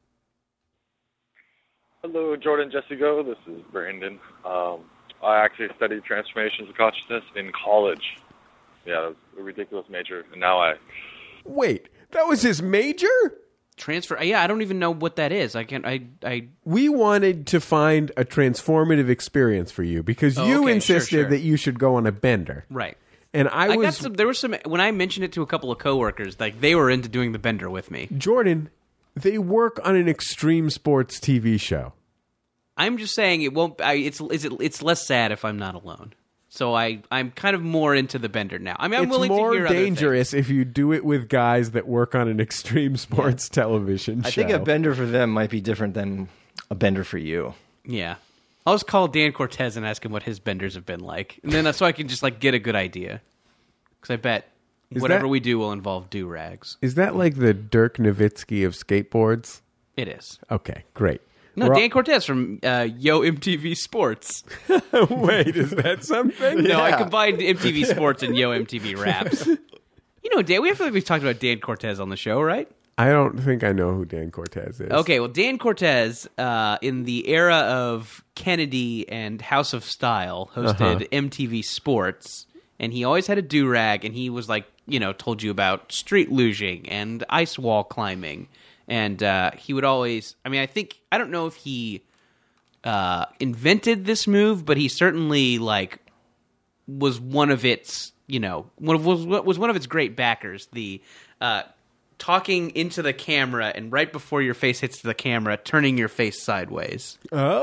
Hello, Jordan, Jesse Go. This is Brandon. Um, I actually studied transformations of consciousness in college. Yeah, it was a ridiculous major, and now I. Wait, that was his major? Transfer. Yeah, I don't even know what that is. I can't. I. I. We wanted to find a transformative experience for you because Oh, you okay, insisted sure, sure. that you should go on a bender. Right. And I, I was got some. There was some. When I mentioned it to a couple of coworkers, like they were into doing the bender with me. Jordan, they work on an extreme sports T V show. I'm just saying it won't. I, it's. Is it? It's less sad if I'm not alone. So I. I'm kind of more into the bender now. I mean, I'm It's willing more to hear other dangerous if you do it with guys that work on an extreme sports television show. I think a bender for them might be different than a bender for you. things. Yeah. I'll just call Dan Cortez and ask him what his benders have been like, and then so I can just like get a good idea. Because I bet Is whatever that- we do will involve do rags. Is that like the Dirk Nowitzki of skateboards? It is. Okay, great. No, We're all- Dan Cortez from uh, Yo M T V Sports. Wait, is that something? No, I Yeah. combined M T V Sports and Yo M T V Raps. You know, Dan, we feel like we've talked about Dan Cortez on the show, right? I don't think I know who Dan Cortez is. Okay, well, Dan Cortez, uh, in the era of Kennedy and House of Style, hosted Uh-huh. M T V Sports, and he always had a do-rag, and he was like, you know, told you about street luging and ice wall climbing, and uh, he would always, I mean, I think, I don't know if he uh, invented this move, but he certainly, like, was one of its, you know, one of, was, was one of its great backers, the... Uh, talking into the camera and right before your face hits the camera, turning your face sideways.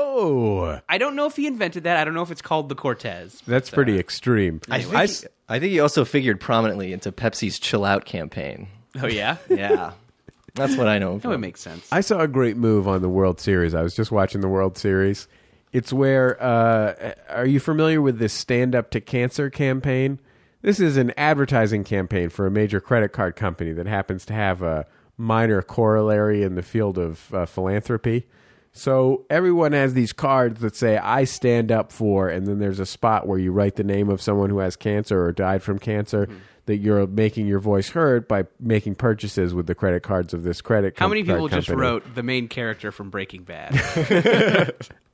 Oh, I don't know if he invented that. I don't know if it's called the Cortez. that's pretty extreme. I think, I he, s- I think he also figured prominently into Pepsi's Chill Out campaign. Oh, yeah? Yeah. That's what I know him That from. would make sense. I saw a great move on the World Series. I was just watching the World Series, It's where, uh, are you familiar with this Stand Up to Cancer campaign? This is an advertising campaign for a major credit card company that happens to have a minor corollary in the field of uh, philanthropy. So everyone has these cards that say, I stand up for, and then there's a spot where you write the name of someone who has cancer or died from cancer, mm-hmm. that you're making your voice heard by making purchases with the credit cards of this credit company. How many people just wrote the main character from Breaking Bad?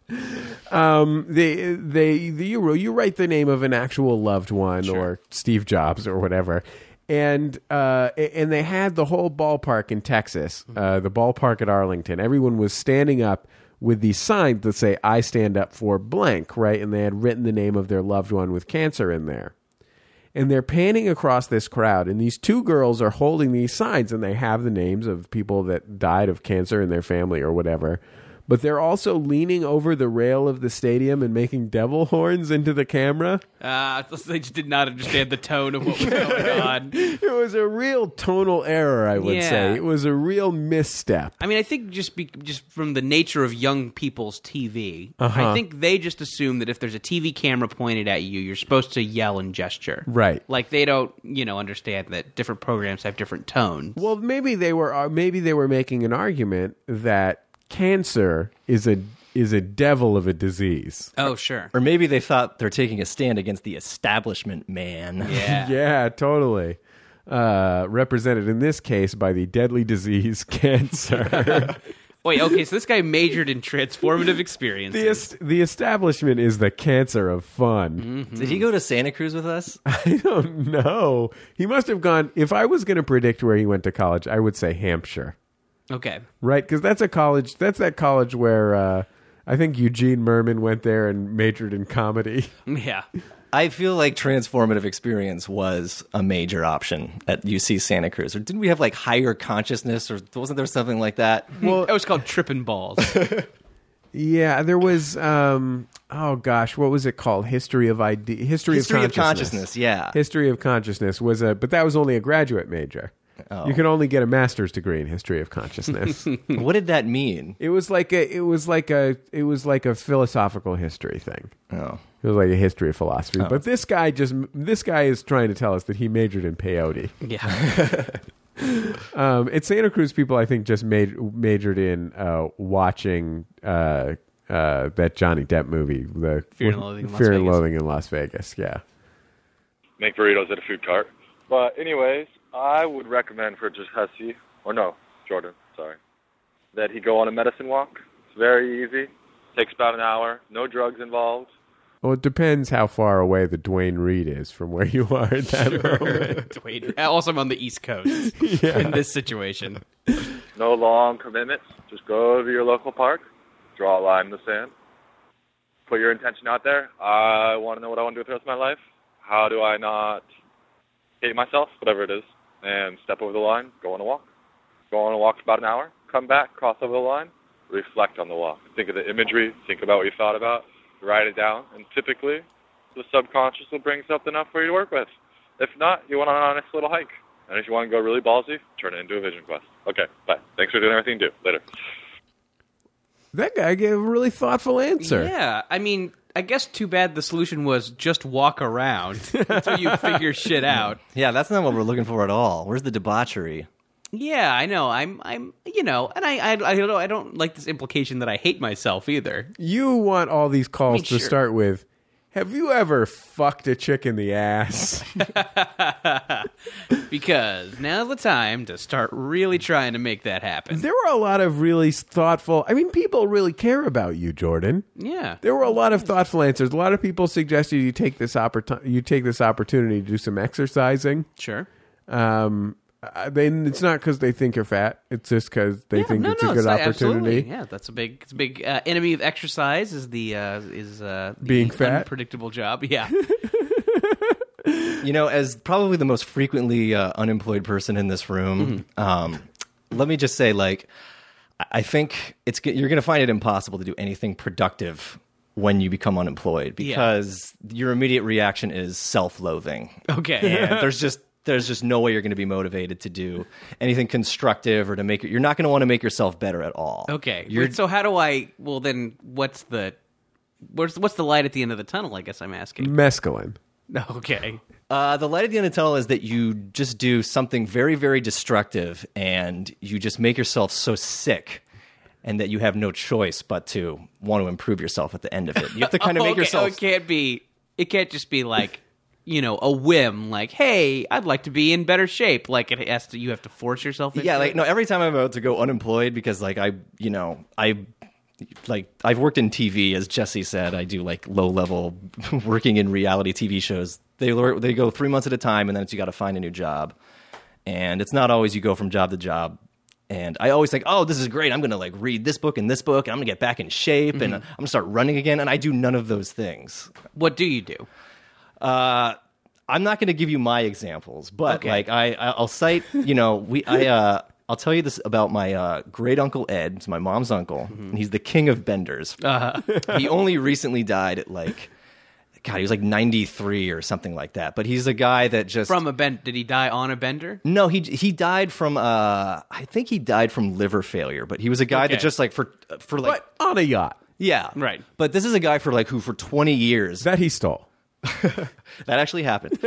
um, they, they, the, you, you write the name of an actual loved one, sure. or Steve Jobs or whatever. And uh, and they had the whole ballpark in Texas, uh, the ballpark at Arlington. Everyone was standing up with these signs that say, I stand up for blank, right? And they had written the name of their loved one with cancer in there. And they're panning across this crowd, and these two girls are holding these signs, and they have the names of people that died of cancer in their family or whatever. But they're also leaning over the rail of the stadium and making devil horns into the camera. Uh, they just did not understand the tone of what was going on. It was a real tonal error, I would yeah. say. It was a real misstep. I mean, I think just be, just from the nature of young people's T V, uh-huh. I think they just assume that if there's a T V camera pointed at you, you're supposed to yell and gesture. Right. Like they don't, you know, understand that different programs have different tones. Well, maybe they were uh, maybe they were making an argument that cancer is a is a devil of a disease. Oh, sure. Or maybe they thought they're taking a stand against the establishment man. Yeah. Yeah, totally. Uh, represented in this case by the deadly disease cancer. Wait, okay, so this guy majored in transformative experiences. The, est- the establishment is the cancer of fun. Mm-hmm. Did he go to Santa Cruz with us? I don't know. He must have gone, if I was going to predict where he went to college, I would say Hampshire. Okay. Right, because that's a college, that's that college where uh, I think Eugene Merman went there and majored in comedy. Yeah. I feel like transformative experience was a major option at U C Santa Cruz. Or didn't we have like higher consciousness, or wasn't there something like that? Well, it was called Trippin' Balls. Yeah, there was, um, oh gosh, what was it called? History of Ide- History, History of of Consciousness. Consciousness, yeah. History of Consciousness was a, but that was only a graduate major. Oh. You can only get a master's degree in history of consciousness. What did that mean? It was like a, it was like a, it was like a philosophical history thing. Oh. It was like a history of philosophy. Oh. But this guy just, this guy is trying to tell us that he majored in peyote. Yeah. um, at Santa Cruz, people I think just made, majored in uh, watching uh, uh, that Johnny Depp movie, the Fear and Loathing in Las Fear and Vegas. Loathing in Las Vegas. Yeah. Make burritos at a food cart. But anyways, I would recommend for just Hesse, or no, Jordan, sorry, that he go on a medicine walk. It's very easy. Takes about an hour. No drugs involved. Well, it depends how far away the Dwayne Reed is from where you are at that moment. Dwayne. Also, I'm on the East Coast Yeah. in this situation. No long commitments. Just go to your local park, draw a line in the sand, put your intention out there. I want to know what I want to do with the rest of my life. How do I not hate myself, whatever it is, and step over the line, go on a walk. Go on a walk for about an hour, come back, cross over the line, reflect on the walk. Think of the imagery, think about what you thought about, write it down, and typically the subconscious will bring something up for you to work with. If not, you went on a nice little hike. And if you want to go really ballsy, turn it into a vision quest. Okay, bye. Thanks for doing everything you do. Later. That guy gave a really thoughtful answer. Yeah, I mean, I guess too bad the solution was just walk around until you figure shit out. Yeah, that's not what we're looking for at all. Where's the debauchery? Yeah, I know. I'm, I'm, you know, and I, I, I don't, I don't like this implication that I hate myself either. You want all these calls I mean, to sure. start with, have you ever fucked a chick in the ass? Because now's the time to start really trying to make that happen. There were a lot of really thoughtful, I mean, people really care about you, Jordan. Yeah. There were a lot of thoughtful answers. A lot of people suggested you take this opportunity, you take this opportunity to do some exercising. Sure. Um, uh, they, it's not because they think you're fat. It's just because they Yeah, think no, it's no, a good like- opportunity. absolutely. Yeah, that's a big, it's a big uh, enemy of exercise. Is the uh, is uh, the Being fat? unpredictable job? Yeah. You know, as probably the most frequently uh, unemployed person in this room, Mm-hmm. um, let me just say, like, I- I think it's g- you're going to find it impossible to do anything productive when you become unemployed because your immediate reaction is self-loathing. Okay. And there's just there's just no way you're going to be motivated to do anything constructive or to make it. You're not going to want to make yourself better at all. Okay. You're, Wait, so how do I? Well, then, what's the? Where's what's the light at the end of the tunnel? I guess I'm asking. Mescaline. Okay. Uh, the light at the end of the tunnel is that you just do something very, very destructive, and you just make yourself so sick, and that you have no choice but to want to improve yourself at the end of it. You have to kind of oh, make okay. yourself. Oh, it can't be. It can't just be like, you know, a whim. Like, hey, I'd like to be in better shape. Like it has to. You have to force yourself. Into Yeah, like it? no. Every time I'm about to go unemployed because like I, you know, I. Like I've worked in T V, as Jesse said. I do like low level working in reality T V shows. They lear- they go three months at a time, and then it's you got to find a new job. And it's not always you go from job to job. And I always think, oh, this is great. I'm gonna like read this book and this book, and I'm gonna get back in shape, and I'm gonna start running again. And I do none of those things. What do you do? Uh, I'm not gonna give you my examples, but Okay. like I I'll cite. You know, we I uh. I'll tell you this about my uh, great uncle Ed. It's my mom's uncle, and he's the king of benders. Uh-huh. He only recently died at like, God, he was like ninety-three or something like that. But he's a guy that just From a bend? Did he die on a bender? no, he he died from uh, I think he died from liver failure. But he was a guy Okay. that just like for for like But on a yacht yeah Right. But this is a guy for like who for twenty years that he stole. that actually happened.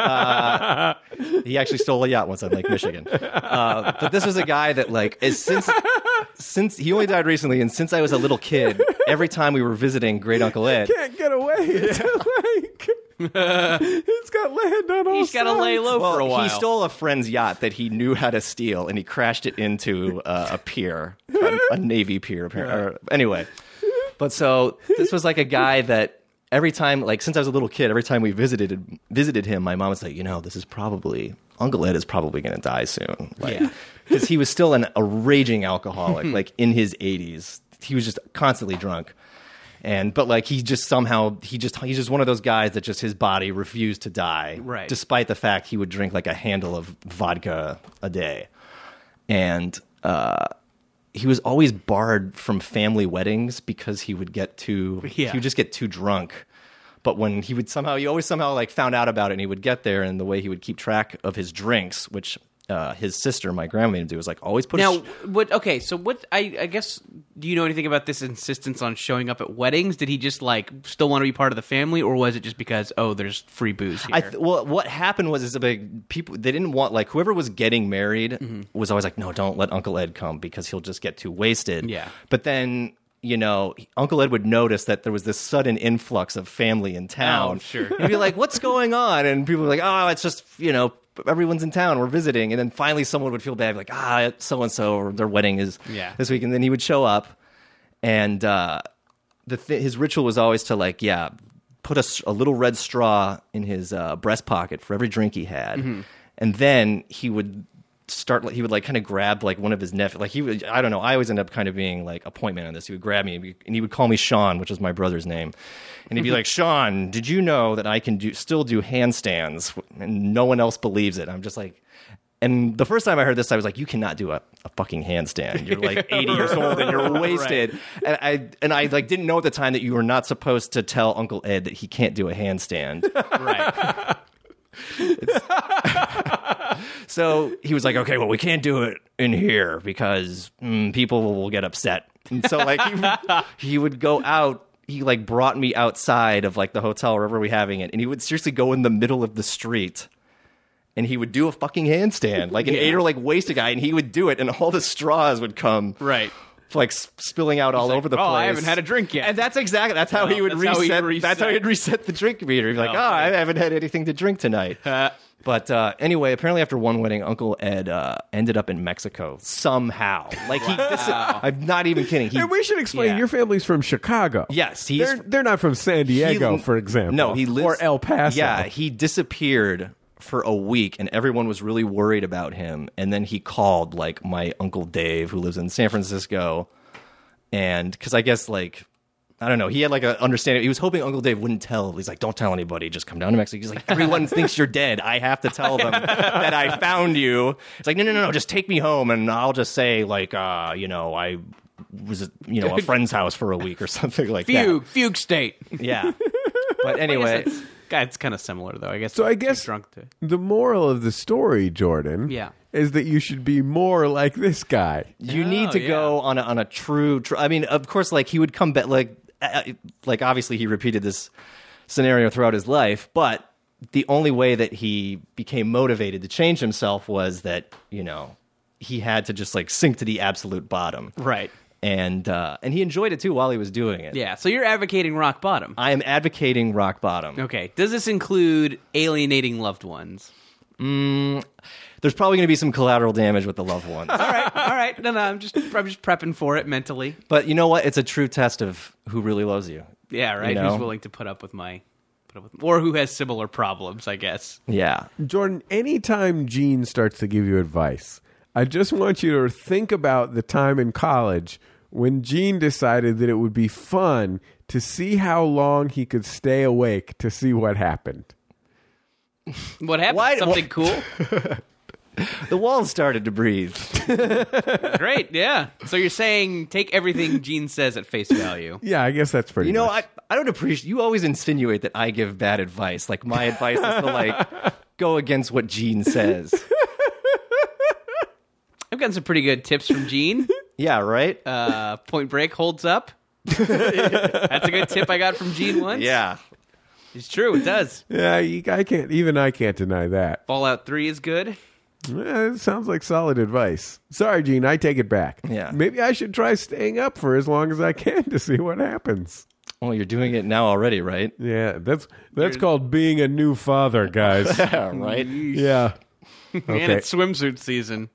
Uh, he actually stole a yacht once on Lake Michigan. Uh, but this was a guy that, like, is since since he only died recently, and since I was a little kid, every time we were visiting Great Uncle Ed, Can't get away. It's like it's got land on all He's got to sides. lay low for a well, while. he stole a friend's yacht that he knew how to steal, and he crashed it into uh, a pier, a, a Navy pier, apparently. Or, anyway, but so this was like a guy that. Every time, like since I was a little kid, every time we visited visited him, my mom would say, "You know, this is probably Uncle Ed is probably going to die soon." Like, Yeah. because he was still an, a raging alcoholic, like in his eighties. He was just constantly drunk, and but like he just somehow he just he's just one of those guys that just his body refused to die, Right. despite the fact he would drink like a handle of vodka a day, and. uh He was always barred from family weddings because he would get too Yeah. he would just get too drunk. But when he would somehow, he always somehow like found out about it, and he would get there, and the way he would keep track of his drinks, which uh, his sister, my grandma, would do, was like always put. Now, a sh- what? Okay, so what? I, I guess. Do you know anything about this insistence on showing up at weddings? Did he just like still want to be part of the family, or was it just because oh, there's free booze here? I th- well, what happened was is a big people they didn't want like whoever was getting married Mm-hmm. was always like, no, don't let Uncle Ed come because he'll just get too wasted. Yeah. But then. You know, Uncle Ed would notice that there was this sudden influx of family in town. Oh, sure. He'd be like, "What's going on?" And people were like, "Oh, it's just, you know, everyone's in town. We're visiting." And then finally someone would feel bad, like, ah, so-and-so, or their wedding is Yeah. this week. And then he would show up. And uh, the th- his ritual was always to, like, yeah, put a, s- a little red straw in his uh, breast pocket for every drink he had. Mm-hmm. And then he would start like he would like kind of grab like one of his nephews, like he would, I don't know, I always end up kind of being like a point man on this. He would grab me and, be, and he would call me Sean, which is my brother's name, and he'd be like, Sean, did you know that I can do still do handstands? And no one else believes it. I'm just like, and the first time I heard this, I was like, you cannot do a, a fucking handstand. You're like eighty years old and you're wasted. And I and I like didn't know at the time that you were not supposed to tell Uncle Ed that he can't do a handstand. right. So he was like, okay, well, we can't do it in here because mm, people will get upset. And so like he, he would go out. He like brought me outside of like the hotel, wherever we having it. And he would seriously go in the middle of the street and he would do a fucking handstand, like an Yeah. eight or like wasted guy. And he would do it and all the straws would come. Right. Like s- spilling out all like, over the "Oh, place. I haven't had a drink yet." And that's exactly, that's how No, he would that's how reset, he'd that's how reset. he'd reset the drink meter. He'd be like, Oh, oh, I okay. haven't had anything to drink tonight. But uh, anyway, apparently after one wedding, Uncle Ed uh, ended up in Mexico somehow. Like he, this, I'm not even kidding. He, And we should explain Yeah. your family's from Chicago. Yes, he's they're, they're not from San Diego, he- for example. No, he lives or El Paso. Yeah, he disappeared for a week, and everyone was really worried about him. And then he called like my Uncle Dave, who lives in San Francisco, and because I guess like. I don't know. He had like a understanding. He was hoping Uncle Dave wouldn't tell. He's like, don't tell anybody. Just come down to Mexico. He's like, everyone thinks you're dead. I have to tell them that I found you. It's like, no, no, no, no. Just take me home, and I'll just say like, uh, you know, I was at, you know, a friend's house for a week or something like Fugue, fugue state. that. Yeah. But anyway, God, it's kind of similar though. I guess. So I too guess drunk to. the moral of the story, Jordan, Yeah. is that you should be more like this guy. you Oh, need to yeah. go on a, on a true, tr- I mean, of course, like he would come back. Like uh, like obviously he repeated this scenario throughout his life, but the only way that he became motivated to change himself was that, you know, he had to just like sink to the absolute bottom. Right. And uh, and he enjoyed it too while he was doing it. Yeah, so you're advocating rock bottom. I am advocating rock bottom. Okay. Does this include alienating loved ones? Mm, there's probably going to be some collateral damage with the loved ones. All right, all right. No, no, I'm just I'm just prepping for it mentally. But you know what? It's a true test of who really loves you. Yeah, right. You know? Who's willing to put up with my put up with, or who has similar problems, I guess. Yeah. Jordan, anytime Gene starts to give you advice, I just want you to think about the time in college when Gene decided that it would be fun to see how long he could stay awake to see what happened. What happened? Why- Something cool? The walls started to breathe. Great, yeah. So you're saying take everything Gene says at face value. Yeah, I guess that's pretty You know, much. I, I don't appreciate... You always insinuate that I give bad advice. Like, my advice is to, like, go against what Gene says. I've gotten some pretty good tips from Gene. Yeah, right? Uh, Point Break holds up. That's a good tip I got from Gene once. Yeah. It's true, it does. Yeah, you, I can't. Even I can't deny that. Fallout three is good. Eh, it sounds like solid advice. Sorry, Gene, I take it back. Yeah. Maybe I should try staying up for as long as I can to see what happens. Well, you're doing it now already, right? Yeah, that's that's called being a new father, guys. Yeah, right? Yeah. And Okay. it's swimsuit season.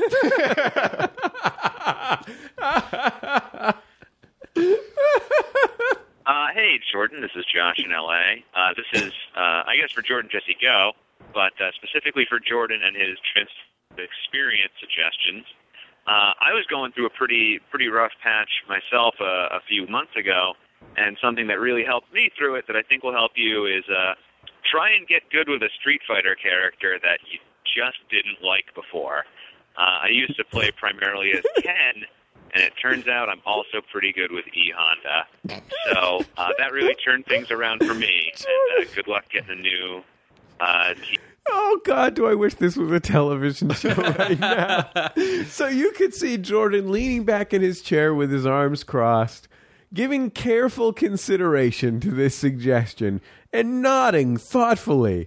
Uh, hey, Jordan. This is Josh in L A. Uh, this is, uh, I guess, for Jordan Jesse Go, but uh, specifically for Jordan and his trans experience suggestions. Uh, I was going through a pretty pretty rough patch myself uh, a few months ago, and something that really helped me through it that I think will help you is uh, try and get good with a Street Fighter character that you just didn't like before. Uh, I used to play primarily as Ken, and it turns out I'm also pretty good with E Honda. So uh, that really turned things around for me. And uh, good luck getting a new uh, team. Oh, God, do I wish this was a television show right now. So you could see Jordan leaning back in his chair with his arms crossed, giving careful consideration to this suggestion, and nodding thoughtfully.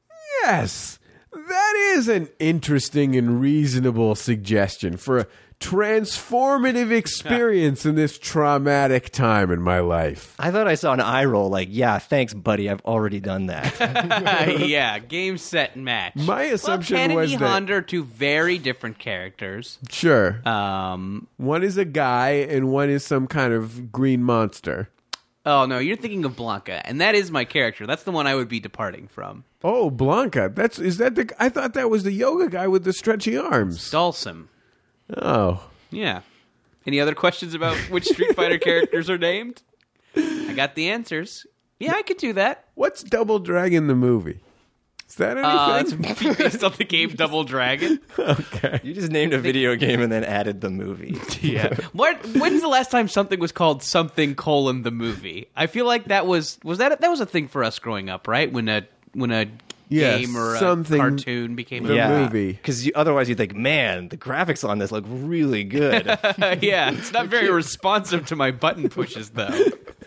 Yes, that is an interesting and reasonable suggestion for a transformative experience in this traumatic time in my life. I thought I saw an eye roll like, yeah, thanks, buddy. I've already done that. Yeah, game, set, and match. My assumption well, Ken was and E that- Honda are two very different characters. Sure. Um, One is a guy and one is some kind of green monster. oh, no, you're thinking of Blanca, and that is my character. That's the one I would be departing from. Oh, Blanca. That's is that the I thought that was the yoga guy with the stretchy arms. Dalsum. Oh. Yeah. Any other questions about which Street Fighter characters are named? I got the answers. Yeah, I could do that. What's Double Dragon the movie? Is that Uh, it's anything? based on the game Double Dragon. Okay. You just named a video game and then added the movie. Yeah. What? When's the last time something was called something colon the movie? I feel like that was was that that was a thing for us growing up, right? When a when a Yes, game or a something- cartoon became the a yeah. movie. Because you, otherwise you'd think, man, the graphics on this look really good. yeah, it's not very responsive to my button pushes though.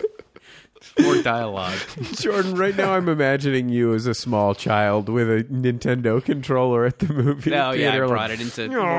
More dialogue. Jordan, right now I'm imagining you as a small child with a Nintendo controller at the movie Oh yeah, I theater. brought it into Mortal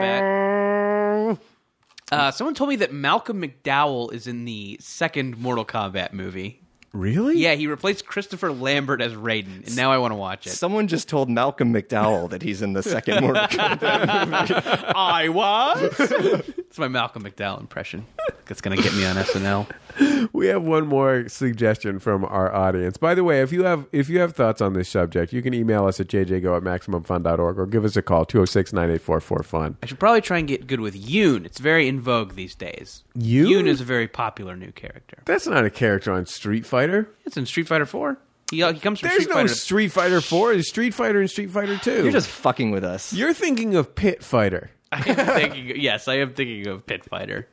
Kombat. Uh, someone told me that Malcolm McDowell is in the second Mortal Kombat movie. Really? Yeah, he replaced Christopher Lambert as Raiden, and now I want to watch it. Someone just told Malcolm McDowell that he's in the second Mortal Kombat. I was. It's my Malcolm McDowell impression. That's going to get me on S N L. We have one more suggestion from our audience. By the way, if you have if you have thoughts on this subject, you can email us at j j go at maximum fun dot org or give us a call, two oh six, nine eight four, four fun. I should probably try and get good with Yoon. It's very in vogue these days. Yoon? Yoon is a very popular new character. That's not a character on Street Fighter. It's in Street Fighter four. He, uh, he comes from There's Street no Fighter. Street Fighter four. There's Street Fighter and Street Fighter two. You're just fucking with us. You're thinking of Pit Fighter. I am thinking, yes, I am thinking of Pit Fighter.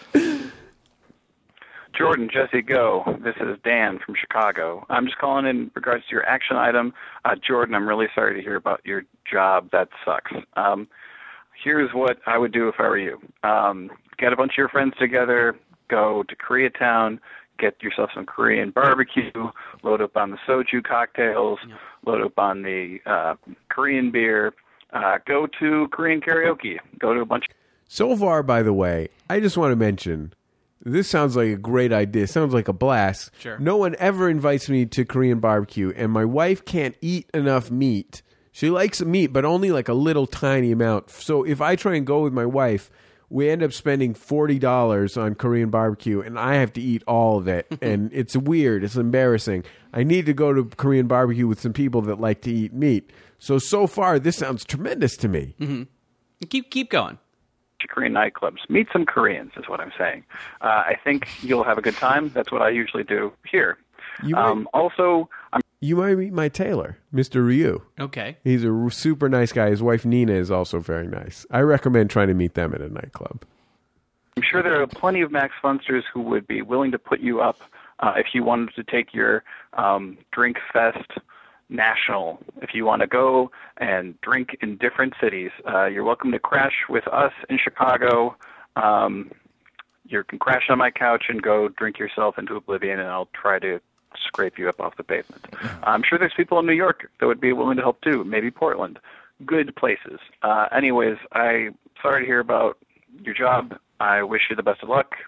Jordan, Jesse, go. This is Dan from Chicago. I'm just calling in regards to your action item. Uh, Jordan, I'm really sorry to hear about your job. That sucks. Um, here's what I would do if I were you. Um, get a bunch of your friends together, go to Koreatown, get yourself some Korean barbecue, load up on the soju cocktails, yep. load up on the uh, Korean beer, uh, go to Korean karaoke, go to a bunch of... So far, by the way, I just want to mention, this sounds like a great idea. It sounds like a blast. Sure. No one ever invites me to Korean barbecue, and my wife can't eat enough meat. She likes meat, but only like a little tiny amount. So if I try and go with my wife, we end up spending forty dollars on Korean barbecue, and I have to eat all of it. And it's weird. It's embarrassing. I need to go to Korean barbecue with some people that like to eat meat. So, so far, this sounds tremendous to me. Mm-hmm. Keep keep going. Korean nightclubs. Meet some Koreans is what I'm saying. Uh, I think you'll have a good time. That's what I usually do here. You um, might, also, I'm you might meet my tailor, Mister Ryu. Okay. He's a r- super nice guy. His wife, Nina, is also very nice. I recommend trying to meet them at a nightclub. I'm sure there are plenty of Max Funsters who would be willing to put you up uh, if you wanted to take your um, Drink Fest national. If you want to go and drink in different cities, uh, you're welcome to crash with us in Chicago. Um, you can crash on my couch and go drink yourself into oblivion, and I'll try to scrape you up off the pavement. I'm sure there's people in New York that would be willing to help too, maybe Portland. Good places. Uh, anyways, I'm sorry to hear about your job. I wish you the best of luck.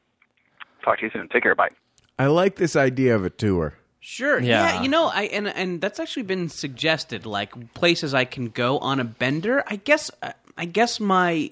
Talk to you soon. Take care. Bye. I like this idea of a tour. Sure. Yeah. yeah. You know, I and and that's actually been suggested, like places I can go on a bender. I guess. I guess my.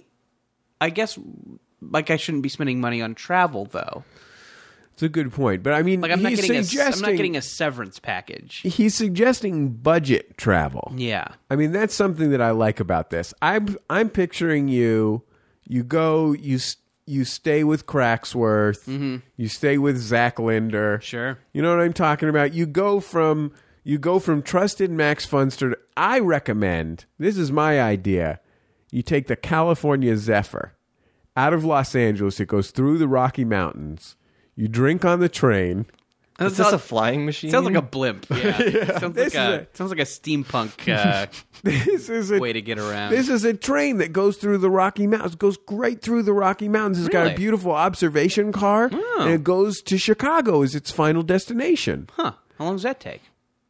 I guess, like, I shouldn't be spending money on travel, though. It's a good point, but I mean, like I'm not he's getting suggesting a, I'm not getting a severance package. He's suggesting budget travel. Yeah. I mean, that's something that I like about this. I'm I'm picturing you. You go. You you stay with Cracksworth. Mm-hmm. You stay with Zach Linder. Sure. You know what I'm talking about. You go from you go from trusted Max Funster. To, I recommend. This is my idea. You take the California Zephyr out of Los Angeles. It goes through the Rocky Mountains. You drink on the train. Is this a flying machine? Sounds like a blimp. Yeah. yeah. Sounds, like a, a, sounds like a steampunk uh, this is a, way to get around. This is a train that goes through the Rocky Mountains. It goes right through the Rocky Mountains. It's really? got a beautiful observation car. Oh. And it goes to Chicago as its final destination. Huh. How long does that take?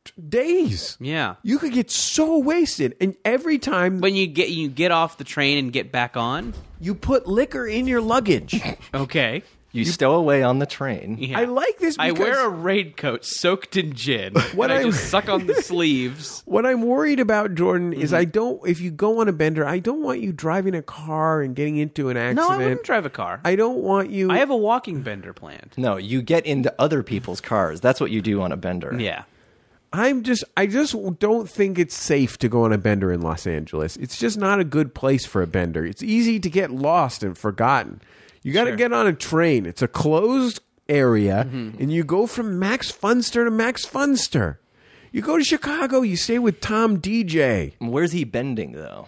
Days. Yeah. You could get so wasted. And every time... When you get you get off the train and get back on? You put liquor in your luggage. Okay. You, you stow away on the train. Yeah. I like this because... I wear a raincoat soaked in gin. What and I, I just suck on the sleeves. What I'm worried about, Jordan, mm-hmm. is I don't... If you go on a bender, I don't want you driving a car and getting into an accident. No, I wouldn't drive a car. I don't want you... I have a walking bender planned. No, you get into other people's cars. That's what you do on a bender. Yeah. I'm just, I just don't think it's safe to go on a bender in Los Angeles. It's just not a good place for a bender. It's easy to get lost and forgotten. You got to sure. get on a train. It's a closed area, mm-hmm. and you go from Max Funster to Max Funster. You go to Chicago, you stay with Tom D J. Where's he bending, though?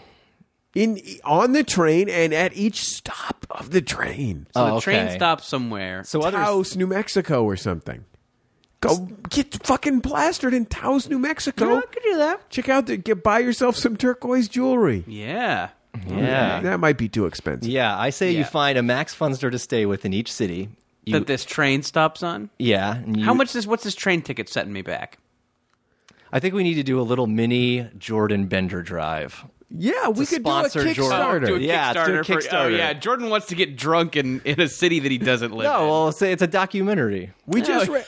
In on the train and at each stop of the train. So oh, the okay. train stops somewhere. So others... Taos, New Mexico or something. Go get fucking plastered in Taos, New Mexico. Yeah, I could do that. Check out the get buy yourself some turquoise jewelry. Yeah. Yeah. That might be too expensive. Yeah, I say Yeah. you find a Max Funster to stay with in each city. You, That this train stops on? yeah. and you- How much is what's this train ticket setting me back? I think we need to do a little mini Jordan Bender drive. Yeah, we To could do a sponsor Jordan. Kickstarter. Oh, do a Yeah, let's do a Kickstarter. For, oh, Kickstarter. yeah. Jordan wants to get drunk in, in a city that he doesn't live No, in. well, say it's a documentary. We just re-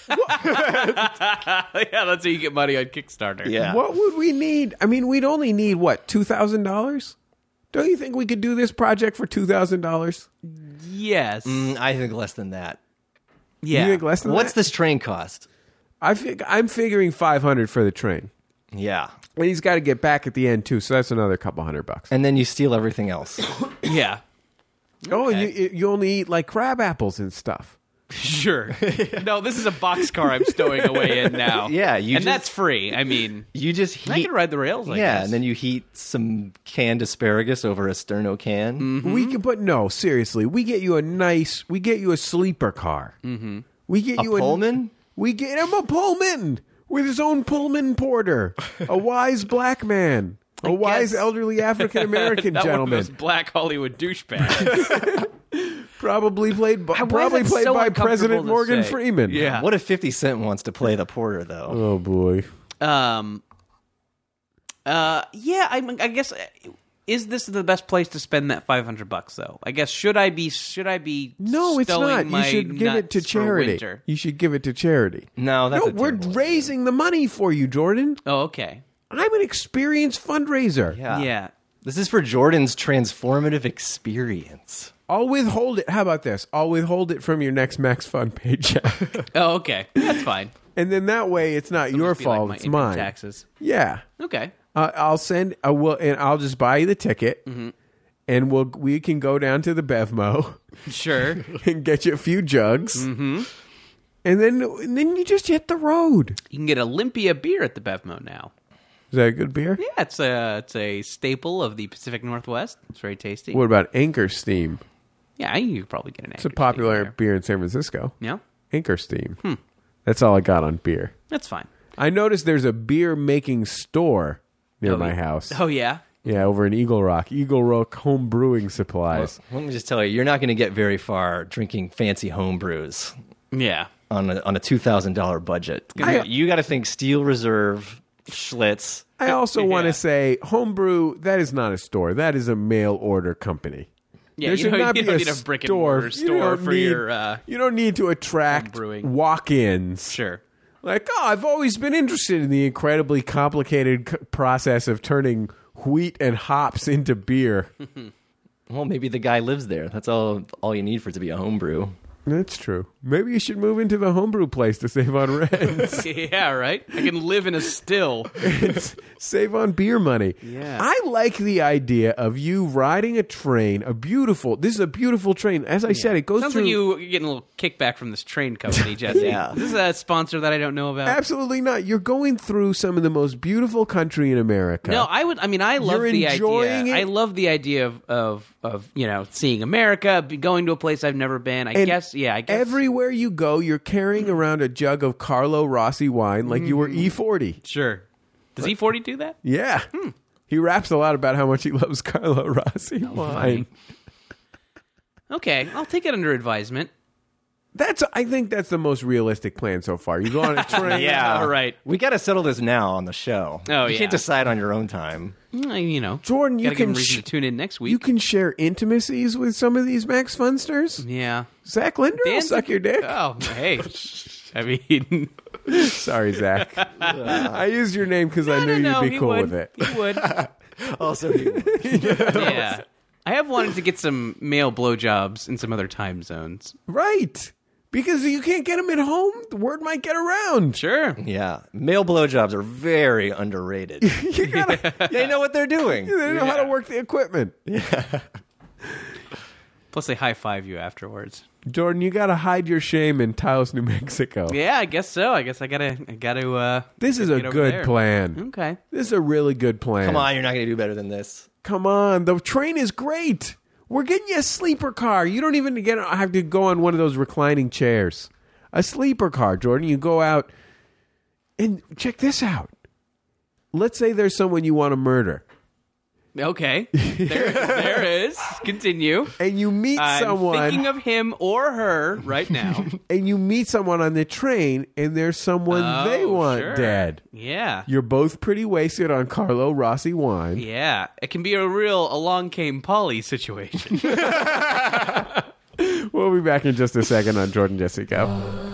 yeah, that's how you get money on Kickstarter. Yeah. what would we need? I mean, we'd only need what two thousand dollars. Don't you think we could do this project for two thousand dollars? Yes. Mm, I think less than that. yeah. You think less than What's that? this train cost? I fig- I'm figuring five hundred for the train, Yeah. and he's got to get back at the end too. So that's another couple hundred bucks. And then you steal everything else. Yeah. Oh, and Okay. you you only eat like crab apples and stuff. Sure. No, this is a boxcar I'm stowing away in now. Yeah, you and just- that's free. I mean, You just heat. I can ride the rails. I yeah, guess. and then you heat some canned asparagus over a sterno can. Mm-hmm. We can, but no, seriously, we get you a nice, we get you a sleeper car. Mm-hmm. We get A you Pullman? A, we get him a Pullman with his own Pullman porter, a wise black man, a wise guess- elderly African American Not one of gentleman. those black Hollywood douchebags. Probably played by, Why is probably that played so by uncomfortable President to Morgan say? Freeman. Yeah. What if fifty Cent wants to play the porter, though? Oh, boy. Um. Uh. Yeah. I. I guess. Is this the best place to spend that five hundred bucks? Though I guess should I be? Should I be? No, it's stowing not. You my should give it to nuts for charity. winter? You should give it to charity. No, that's no, a we're terrible raising the money for you, Jordan. Oh, okay. I'm an experienced fundraiser. Yeah. Yeah. This is for Jordan's transformative experience. I'll withhold it. How about this? I'll withhold it from your next Max Fund paycheck. Oh, okay. That's fine. And then that way it's not It'll your just be like fault, my it's income mine. Taxes. Yeah. Okay. Uh, I'll send I will and I'll just buy you the ticket. Mm-hmm. And we'll we can go down to the Bevmo Sure. and get you a few jugs. Mm-hmm. And then and then you just hit the road. You can get Olympia beer at the Bevmo now. Is that a good beer? Yeah, it's a it's a staple of the Pacific Northwest. It's very tasty. What about Anchor Steam? Yeah, you could probably get an. It's a popular beer in San Francisco. Yeah, Anchor Steam. Hmm. That's all I got on beer. That's fine. I noticed there's a beer making store near Oh, my yeah. house. Oh yeah. Yeah, over in Eagle Rock. Eagle Rock Home Brewing Supplies. Well, let me just tell you, you're not going to get very far drinking fancy home brews Yeah. on a, on a two thousand dollars budget. I- you got to think Steel Reserve, Schlitz. I also want Yeah. to say, Homebrew, that is not a store. That is a mail order company. Yeah, There you should don't- not you be don't a need a brick and store. mortar You store don't for need- your, uh, You don't need to attract brewing. walk-ins. Sure. Like, oh, I've always been interested in the incredibly complicated c- process of turning wheat and hops into beer. Well, maybe the guy lives there. That's all all you need for it to be a home brew. That's true. Maybe you should move into the homebrew place to save on rent. Yeah, right. I can live in a still. It's save on beer money. Yeah. I like the idea of you riding a train, a beautiful, this is a beautiful train. As I said, it goes Sounds through. like you, you're getting a little kickback from this train company, Jesse. Yeah. Is this a sponsor that I don't know about? Absolutely not. You're going through some of the most beautiful country in America. No, I would. I mean, I love You're the enjoying idea. it? I love the idea of, of of you know seeing America, be- going to a place I've never been. I And guess, yeah. I guess Everywhere you go, you're carrying around a jug of Carlo Rossi wine like you were E forty. sure. Does E forty do that? Yeah. He raps a lot about how much he loves Carlo Rossi wine. funny. Okay, I'll take it under advisement. That's I think that's the most realistic plan so far. You go on a train. Yeah. All right. We got to settle this now on the show. Oh, you yeah. can't decide on your own time. Mm, You know, Jordan, you gotta give can them reason sh- to tune in next week. You can share intimacies with some of these Max Funsters. yeah. Zach Linder will Dan- suck your dick. Oh, hey. I mean, Sorry, Zach. I used your name because I I knew don't know. you'd be he cool would. with it. He would. Also, you- Yeah. I have wanted to get some male blowjobs in some other time zones. Right. Because you can't get them at home. The word might get around. Sure. yeah, male blowjobs are very underrated. You gotta, They know what they're doing. They know how to work the equipment. Plus, they high five you afterwards. Jordan, you got to hide your shame in Taos, New Mexico. Yeah, I guess so. I guess I gotta, I gotta. Uh, This is a get over good there. plan. Okay. This is a really good plan. Come on, you're not going to do better than this. Come on. The train is great. We're getting you a sleeper car. You don't even get have to go on one of those reclining chairs. A sleeper car, Jordan. You go out and check this out. Let's say there's someone you want to murder. Okay. There, there is. Continue. And you meet I'm someone thinking of him or her right now. and you meet someone on the train and there's someone Oh, they want sure. dead. Yeah. You're both pretty wasted on Carlo Rossi wine. Yeah. It can be a real along came Polly situation. We'll be back in just a second on Jordan Jesse Go.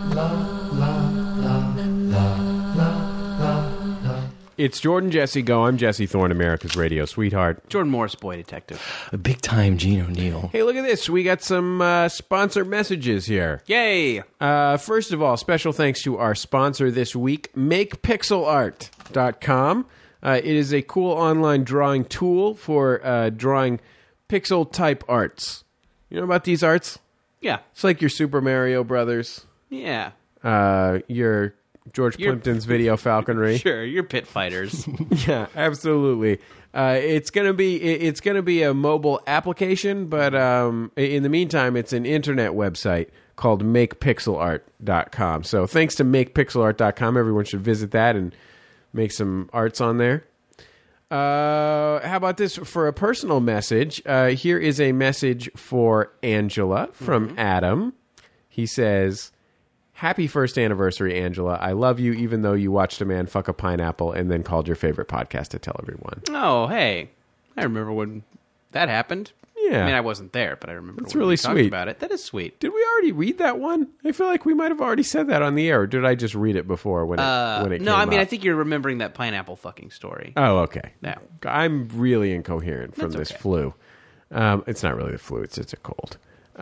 It's Jordan Jesse Go. I'm Jesse Thorne, America's radio sweetheart. Jordan Morris, boy detective. A big time Gene O'Neill. Hey, look at this. We got some uh, sponsor messages here. Yay. Uh, first of all, special thanks to our sponsor this week, make pixel art dot com. Uh, it is a cool online drawing tool for uh, drawing pixel-type arts. You know about these arts? Yeah. It's like your Super Mario Brothers, Yeah. uh, your George Your- Plimpton's Video Falconry. Sure. You're pit fighters. Yeah, absolutely. Uh, it's gonna be it- it's gonna be a mobile application, but um, in the meantime, it's an internet website called make pixel art dot com. So thanks to make pixel art dot com, everyone should visit that and make some arts on there. Uh, how about this for a personal message? Uh, here is a message for Angela from mm-hmm. Adam. He says, "Happy first anniversary, Angela. I love you, even though you watched a man fuck a pineapple and then called your favorite podcast to tell everyone." Oh, hey, I remember when that happened. Yeah, I mean, I wasn't there, but I remember. It's when really we talked sweet about it. That is sweet. Did we already read that one? I feel like we might have already said that on the air. Or did I just read it before when it uh, when it no, came I mean, up? I think you're remembering that pineapple fucking story. Oh, okay. Yeah. I'm really incoherent from That's this okay. flu. Um, it's not really the flu. It's it's a cold.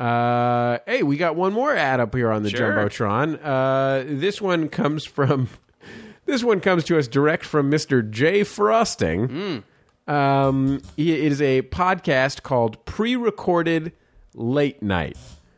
Uh, hey, we got one more ad up here on the Sure. Jumbotron. Uh, this one comes from this one comes to us direct from Mister Jay Frosting. Mm. Um, it is a podcast called Pre-Recorded Late Night.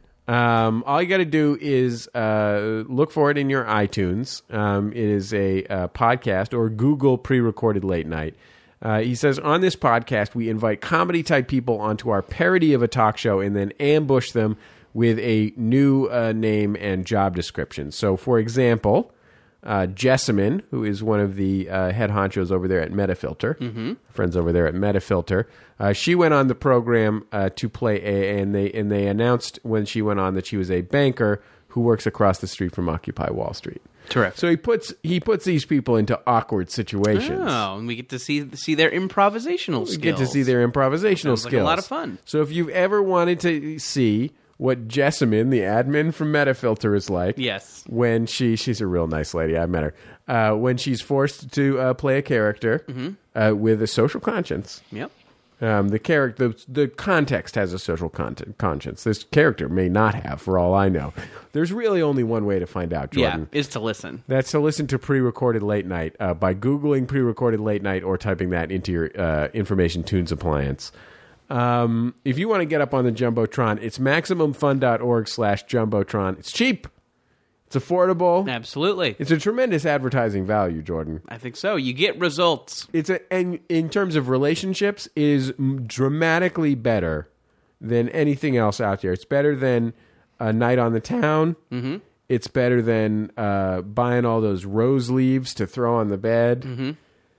Um, all you got to do is uh, look for it in your iTunes. Um, it is a, uh podcast, or Google Pre-Recorded Late Night. Uh, he says, on this podcast, we invite comedy-type people onto our parody of a talk show and then ambush them with a new uh, name and job description. So, for example, uh, Jessamine, who is one of the uh, head honchos over there at Metafilter, mm-hmm. friends over there at Metafilter, uh, she went on the program uh, to play a, and they and they announced when she went on that she was a banker who works across the street from Occupy Wall Street. Terrific. So he puts he puts these people into awkward situations. Oh, and we get to see see their improvisational skills. We get to see their improvisational Sounds like skills. a lot of fun. So if you've ever wanted to see what Jessamine, the admin from Metafilter, is like, yes, when she she's a real nice lady. I met her. Uh, when she's forced to uh, play a character mm-hmm. uh, with a social conscience. Yep. Um, the character, the, the context has a social content, conscience. This character may not have, for all I know. There's really only one way to find out, Jordan. Yeah, is to listen. That's to listen to Pre-Recorded Late Night uh, by Googling Pre-Recorded Late Night or typing that into your uh, Information Tunes appliance. Um, if you want to get up on the Jumbotron, it's MaximumFun.org slash Jumbotron. It's cheap. It's affordable. Absolutely. It's a tremendous advertising value, Jordan. I think so. You get results. It's a, and in terms of relationships, it is dramatically better than anything else out there. It's better than a night on the town. Mm-hmm. It's better than uh, buying all those rose leaves to throw on the bed. Mm-hmm.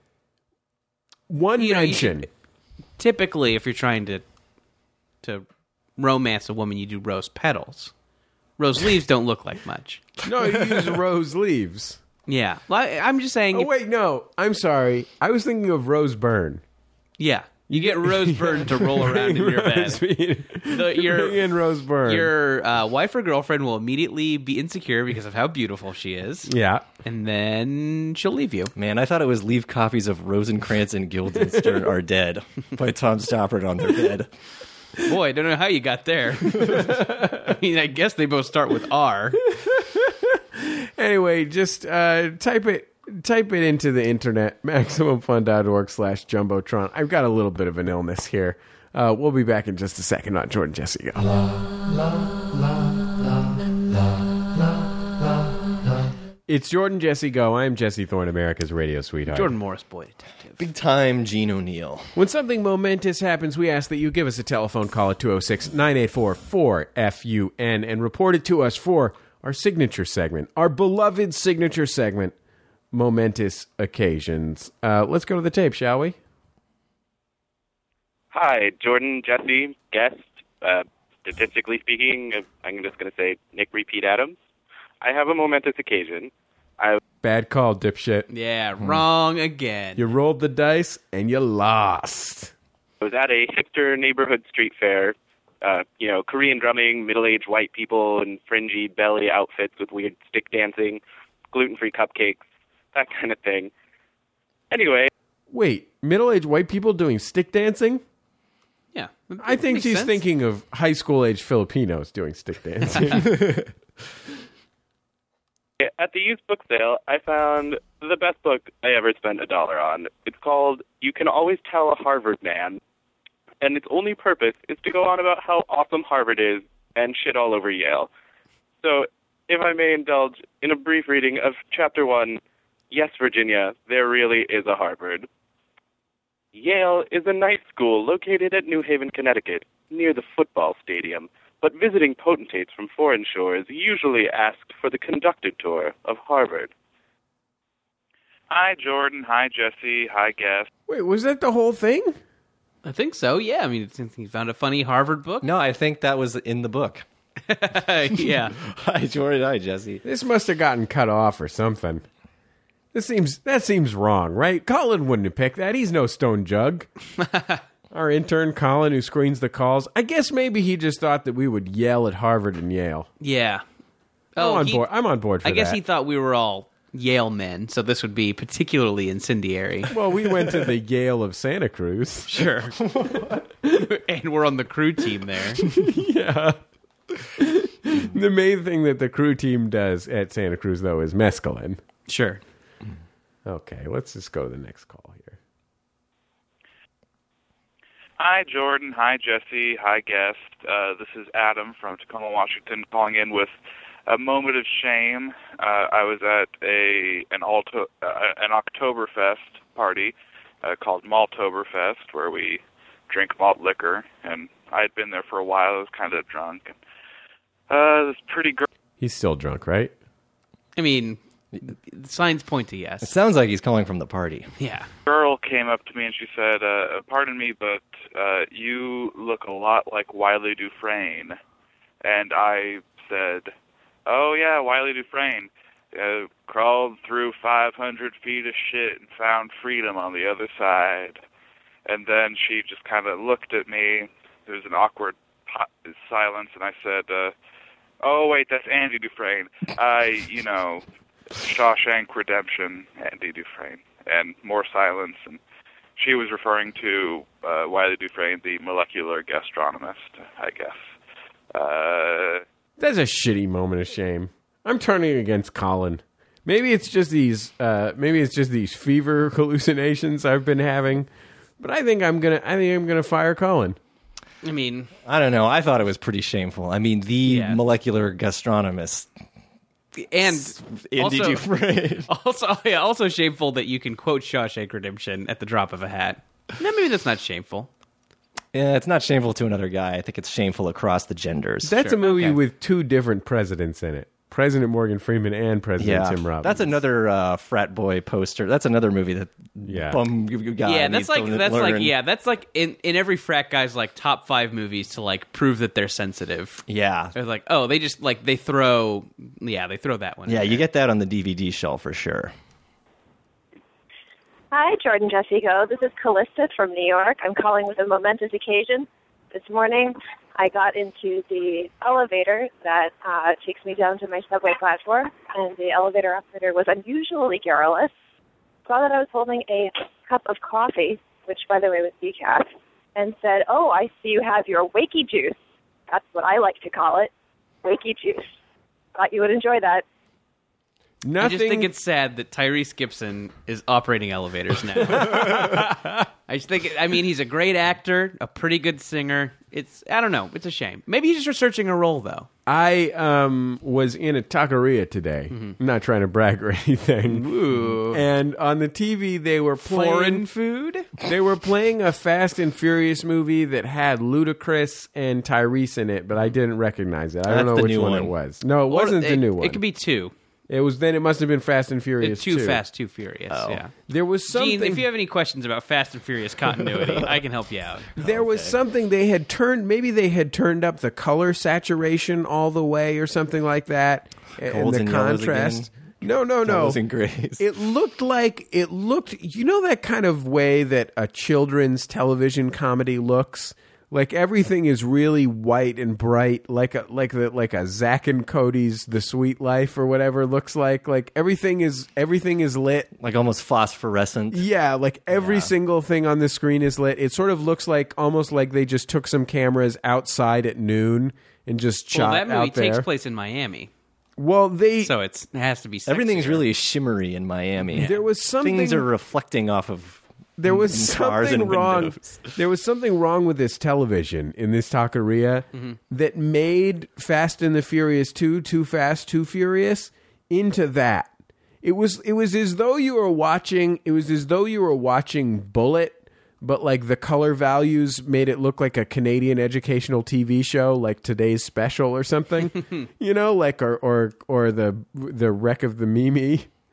One you mention. Know, you, typically, if you're trying to to romance a woman, you do rose petals. Rose leaves don't look like much. No, you use rose leaves. Yeah. Well, I, I'm just saying... Oh, if, wait, no. I'm sorry. I was thinking of rose burn. Yeah. You get rose burn to roll around in your bed. The, your, Bring in rose burn. Your uh, wife or girlfriend will immediately be insecure because of how beautiful she is. Yeah. And then she'll leave you. Man, I thought it was leave copies of Rosencrantz and Guildenstern Are Dead by Tom Stoppard on their bed. Boy, I don't know how you got there. I mean, I guess they both start with R. Anyway, just uh, type it type it into the internet, MaximumFun.org slash Jumbotron. I've got a little bit of an illness here. Uh, we'll be back in just a second on Jordan Jesse Go. La, la, la, la, la, la, la. It's Jordan Jesse Go. I'm Jesse Thorne, America's radio sweetheart. Jordan Morris, boy detective. Big time Gene O'Neill. When something momentous happens, we ask that you give us a telephone call at two oh six, nine eight four, four F U N and report it to us for our signature segment, our beloved signature segment, Momentous Occasions. Uh, let's go to the tape, shall we? Hi, Jordan, Jesse, guest. Uh, statistically speaking, I'm just going to say Nick Repeat Adams. I have a momentous occasion. I Bad call, dipshit. Yeah, wrong again. You rolled the dice and you lost. was at a hipster neighborhood street fair. Uh, you know, Korean drumming, middle-aged white people in fringy belly outfits with weird stick dancing, gluten-free cupcakes, that kind of thing. Anyway. Wait, middle-aged white people doing stick dancing? Yeah. I think makes she's sense. thinking of high school-age Filipinos doing stick dancing. At the used book sale, I found the best book I ever spent a dollar on. It's called You Can Always Tell a Harvard Man, and its only purpose is to go on about how awesome Harvard is and shit all over Yale. So, if I may indulge in a brief reading of Chapter one, Yes, Virginia, there really is a Harvard. Yale is a night school located at New Haven, Connecticut, near the football stadium, but visiting potentates from foreign shores usually asked for the conducted tour of Harvard. Hi, Jordan. Hi, Jesse. Hi, guest. Wait, was that the whole thing? I think so, yeah. I mean, he found a funny Harvard book. No, I think that was in the book. Yeah. Hi, Jordan. Hi, Jesse. This must have gotten cut off or something. This seems that seems wrong, right? Colin wouldn't have picked that. He's no stone jug. Our intern Colin, who screens the calls. I guess maybe he just thought that we would yell at Harvard and Yale. Yeah. I'm Oh, on he- board. I'm on board for I that. guess he thought we were all Yale men, so this would be particularly incendiary. Well, we went to the Yale of Santa Cruz. Sure. And we're on the crew team there. Yeah. The main thing that the crew team does at Santa Cruz, though, is mescaline. Sure. Okay, let's just go to the next call here. Hi, Jordan. Hi, Jesse. Hi, guest. Uh, this is Adam from Tacoma, Washington, calling in with a moment of shame. Uh, I was at a an Alto, uh, an Oktoberfest party uh, called Maltoberfest, where we drink malt liquor, and I had been there for a while. I was kind of drunk. And, uh, this pretty girl. He's still drunk, right? I mean, the signs point to It yes. sounds like he's calling from the party. Yeah. Girl came up to me and she said, uh, "Pardon me, but uh, you look a lot like Wiley Dufresne." And I said, "Oh yeah, Wiley Dufresne uh, crawled through five hundred feet of shit and found freedom on the other side." And then she just kind of looked at me. There was an awkward po- silence, and I said, uh, "Oh wait, that's Andy Dufresne. I, you know, Shawshank Redemption, Andy Dufresne." And more silence, and she was referring to uh, Wiley Dufresne, the molecular gastronomist, I guess. Uh, That's a shitty moment of shame. I'm turning against Colin. Maybe it's just these. Uh, maybe it's just these fever hallucinations I've been having. But I think I'm gonna. I think I'm gonna fire Colin. I mean, I don't know. I thought it was pretty shameful. I mean, the Yeah. molecular gastronomist. and Andy also, Dufresne. also, yeah, also shameful that you can quote Shawshank Redemption at the drop of a hat. No, maybe that's not shameful. Yeah, it's not shameful to another guy. I think it's shameful across the genders. That's Sure, a movie okay. with two different presidents in it: President Morgan Freeman and President yeah, Tim Robbins. that's another uh, frat boy poster. That's another movie that Yeah. bum guy yeah, needs that's like to that's learn. like yeah, that's like in, in every frat guy's like top five movies to like prove that they're sensitive. Yeah, They're like, oh, they just like they throw yeah, they throw that one. in yeah. You there. get that on the D V D shelf for sure. Hi, Jordan Jesse Go. This is Callista from New York. I'm calling with a momentous occasion. This morning, I got into the elevator that uh, takes me down to my subway platform, and the elevator operator was unusually garrulous. Saw that I was holding a cup of coffee, which, by the way, was decaf, and said, "Oh, I see you have your wakey juice." That's what I like to call it, wakey juice. Thought you would enjoy that. I just think it's sad that Tyrese Gibson is operating elevators now. I just think, I mean, he's a great actor, a pretty good singer. It's, I don't know, it's a shame. Maybe he's just researching a role, though. I um, was in a taqueria today. I'm not trying to brag or anything. Ooh. And on the T V, they were playing Foreign food? They were playing a Fast and Furious movie that had Ludacris and Tyrese in it, but I didn't recognize it. I don't That's know the which new one, one. it was. No, it Or wasn't the it- new one. It could be two. It was then. It must have been Fast and Furious. It's too two. fast, too furious. Oh. Yeah. There was something. Gene, if you have any questions about Fast and Furious continuity, I can help you out. There was something they had turned. Maybe they had turned up the color saturation all the way, or something like that, and Golds the and yellows contrast. again? No, no, no. Yellows and grays. It looked like it looked. You know that kind of way that a children's television comedy looks. Like everything is really white and bright, like a like the like a Zack and Cody's The Sweet Life or whatever looks like. Like everything is everything is lit. Like almost phosphorescent. Yeah, like every Yeah. single thing on the screen is lit. It sort of looks like almost like they just took some cameras outside at noon and just Well, shot that movie out there. takes place in Miami, Well, they so it's, it has to be sexier. Everything's really shimmery in Miami. there was something Things are reflecting off of. there was in cars something and wrong. windows. There was something wrong with this television in this taqueria Mm-hmm. that made Fast and the Furious two, Too Fast, Too Furious into that. It was it was as though you were watching. It was as though you were watching Bullet, but like the color values made it look like a Canadian educational T V show, like Today's Special or something. You know, like or or or the the Wreck of the Mimi.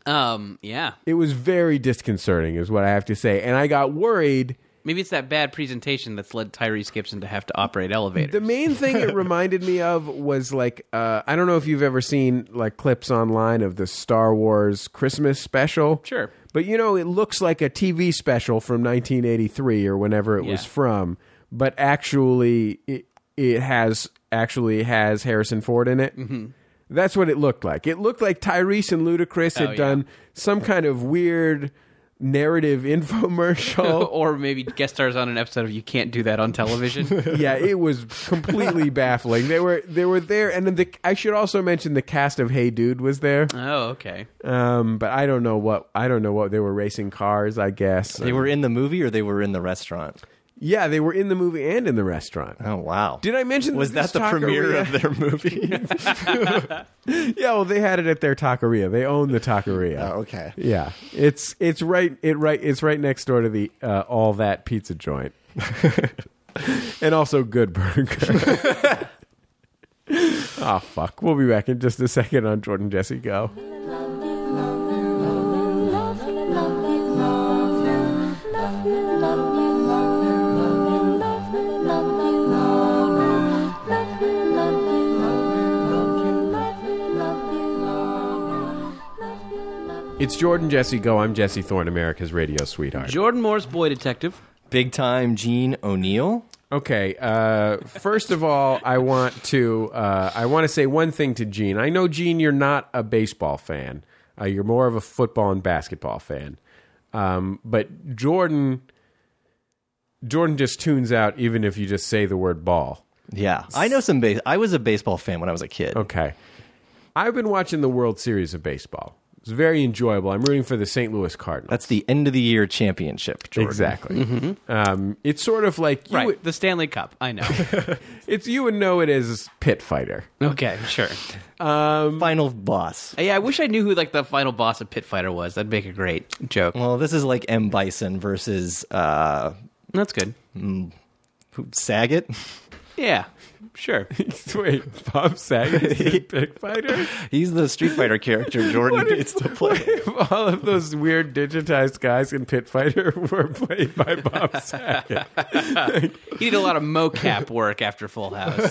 Um, yeah. It was very disconcerting, is what I have to say. And I got worried. Maybe it's that bad presentation that's led Tyrese Gibson to have to operate elevators. The main thing it reminded me of was like, uh, I don't know if you've ever seen like clips online of the Star Wars Christmas special. Sure. But, you know, it looks like a T V special from nineteen eighty-three or whenever it Yeah. was from. But actually, it, it has actually has Harrison Ford in it. Mm-hmm. That's what it looked like. It looked like Tyrese and Ludacris had Oh, yeah. done some kind of weird narrative infomercial. Or maybe guest stars on an episode of You Can't Do That on Television. Yeah, it was completely baffling. They were they were there, and then the, I should also mention the cast of Hey Dude was there. Oh, okay. Um, but I don't know what I don't know what they were racing cars. I guess They were in the movie or they were in the restaurant? Yeah, they were in the movie and in the restaurant. Oh, wow. Did I mention Was this that the premiere taqueria- of their movie? Yeah, well, they had it at their taqueria. They own the taqueria. Oh, okay. Yeah, it's it's right it right it's right next door to the uh, All That Pizza joint, and also Good Burger. Oh fuck! We'll be back in just a second on Jordan Jesse Go. It's Jordan Jesse Go. I'm Jesse Thorne, America's radio sweetheart. Jordan Moore's Boy Detective. Big time Gene O'Neill. Okay. Uh, first of all, I want to uh, I want to say one thing to Gene. I know, Gene, you're not a baseball fan. Uh, you're more of a football and basketball fan. Um, but Jordan, Jordan just tunes out even if you just say the word ball. Yeah, I know some base. I was a baseball fan when I was a kid. Okay. I've been watching the World Series of baseball. It's very enjoyable. I'm rooting for the Saint Louis Cardinals. That's the end of the year championship, Jordan. Exactly. Um, it's sort of like you Right, would- the Stanley Cup. I know. it's you would know it as Pit Fighter. Okay, sure. Um, Final boss. Yeah, I wish I knew who like the final boss of Pit Fighter was. That'd make a great joke. Well, this is like M. Bison versus uh, That's good. who- Saget. Yeah, sure. Wait, Bob Saget is the Pit Fighter? He's the Street Fighter character Jordan What if- gets to play. What if all of those weird digitized guys in Pit Fighter were played by Bob Saget? He did a lot of mocap work after Full House.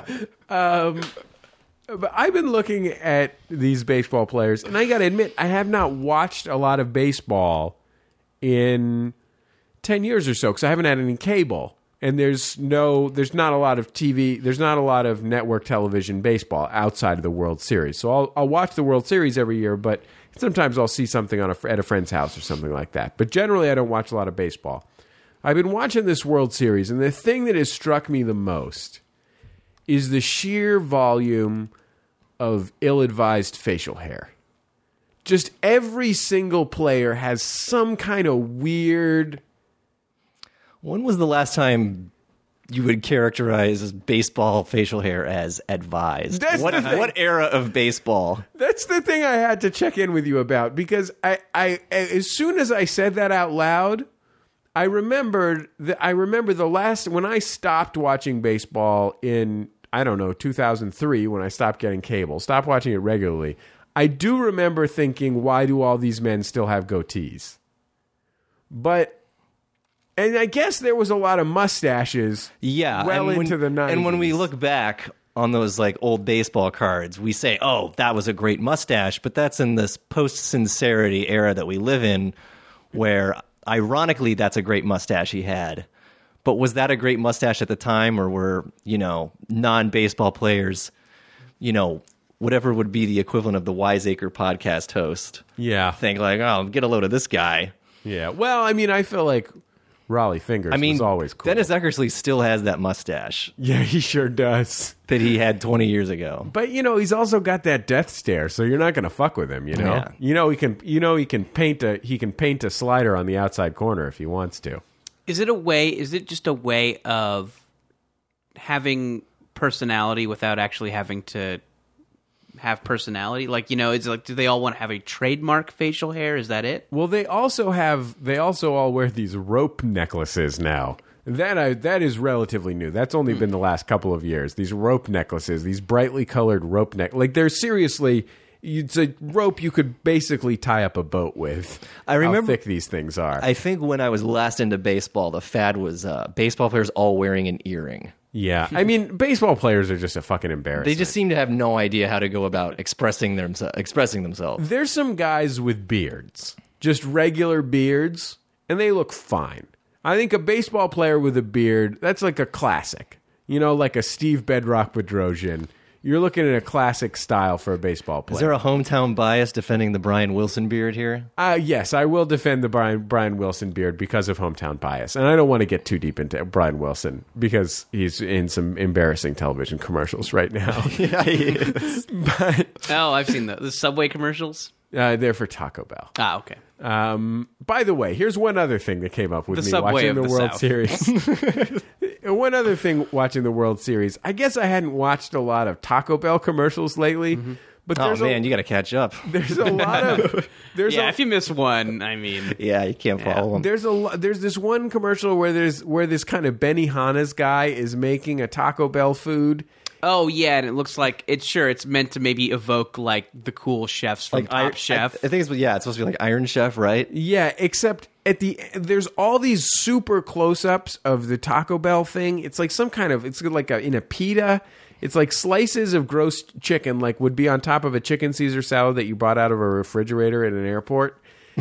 But I've been looking at these baseball players, and I got to admit, I have not watched a lot of baseball in ten years or so because I haven't had any cable. And there's no, there's not a lot of T V, there's not a lot of network television baseball outside of the World Series. So I'll, I'll watch the World Series every year, but sometimes I'll see something on a, at a friend's house or something like that. But generally, I don't watch a lot of baseball. I've been watching this World Series, and the thing that has struck me the most is the sheer volume of ill-advised facial hair. Just every single player has some kind of weird... When was the last time you would characterize baseball facial hair as advised? That's what, the thing. what era of baseball? That's the thing I had to check in with you about, because I, I as soon as I said that out loud, I remembered that I remember the last when I stopped watching baseball in I don't know two thousand three when I stopped getting cable, stopped watching it regularly. I do remember thinking, why do all these men still have goatees? But and I guess there was a lot of mustaches Yeah, well and when, into the nineties. And when we look back on those like old baseball cards, we say, "Oh, that was a great mustache," but that's in this post-sincerity era that we live in, where ironically, that's a great mustache he had. But was that a great mustache at the time, or were, you know, non-baseball players, you know, whatever would be the equivalent of the Wiseacre podcast host, Yeah. think like, "Oh, get a load of this guy." Yeah. Well, I mean, I feel like Raleigh Fingers I mean, was always cool. Dennis Eckersley still has that mustache Yeah, he sure does. that he had twenty years ago. But you know, he's also got that death stare, so you're not going to fuck with him. You know, Yeah. you know he can. You know he can paint a he can paint a slider on the outside corner if he wants to. Is it a way? Is it just a way of having personality without actually having to have personality? Like, you know, it's like, do they all want to have a trademark facial hair? Is that it? Well, they also have. They also all wear these rope necklaces now. That I, that is relatively new. That's only been the last couple of years. These rope necklaces, these brightly colored rope neck, like they're seriously. it's a rope you could basically tie up a boat with. I remember how thick these things are. I think when I was last into baseball, the fad was uh, baseball players all wearing an earring. Yeah, I mean, baseball players are just a fucking embarrassment. They just seem to have no idea how to go about expressing themselves. Expressing themselves. There's some guys with beards, just regular beards, and they look fine. I think a baseball player with a beard, that's like a classic. You know, like a Steve Bedrock Bedrosian. You're looking at a classic style for a baseball player. Is there a hometown bias defending the Brian Wilson beard here? Uh, yes, I will defend the Brian Brian Wilson beard because of hometown bias. And I don't want to get too deep into Brian Wilson because he's in some embarrassing television commercials right now. Yeah, he is. But, oh, I've seen the, the Subway commercials. Uh, they're for Taco Bell. Ah, okay. Um, by the way, here's one other thing that came up with The me Subway watching of the, the World South. Series. One other thing watching the World Series. I guess I hadn't watched a lot of Taco Bell commercials lately. Mm-hmm. But Oh there's man, a, you got to catch up. there's a lot of there's yeah, a, if you miss one, I mean, Yeah, you can't Yeah. follow them. There's a lo- there's this one commercial where there's where this kind of Benihana's guy is making a Taco Bell food. oh yeah, and it looks like it's sure it's meant to maybe evoke like the cool chefs from Top I, Chef. I, I think it's yeah, it's supposed to be like Iron Chef, right? Yeah, except at the there's all these super close-ups of the Taco Bell thing. It's like some kind of it's like a, in a pita. It's like slices of gross chicken, like would be on top of a chicken Caesar salad that you bought out of a refrigerator at an airport.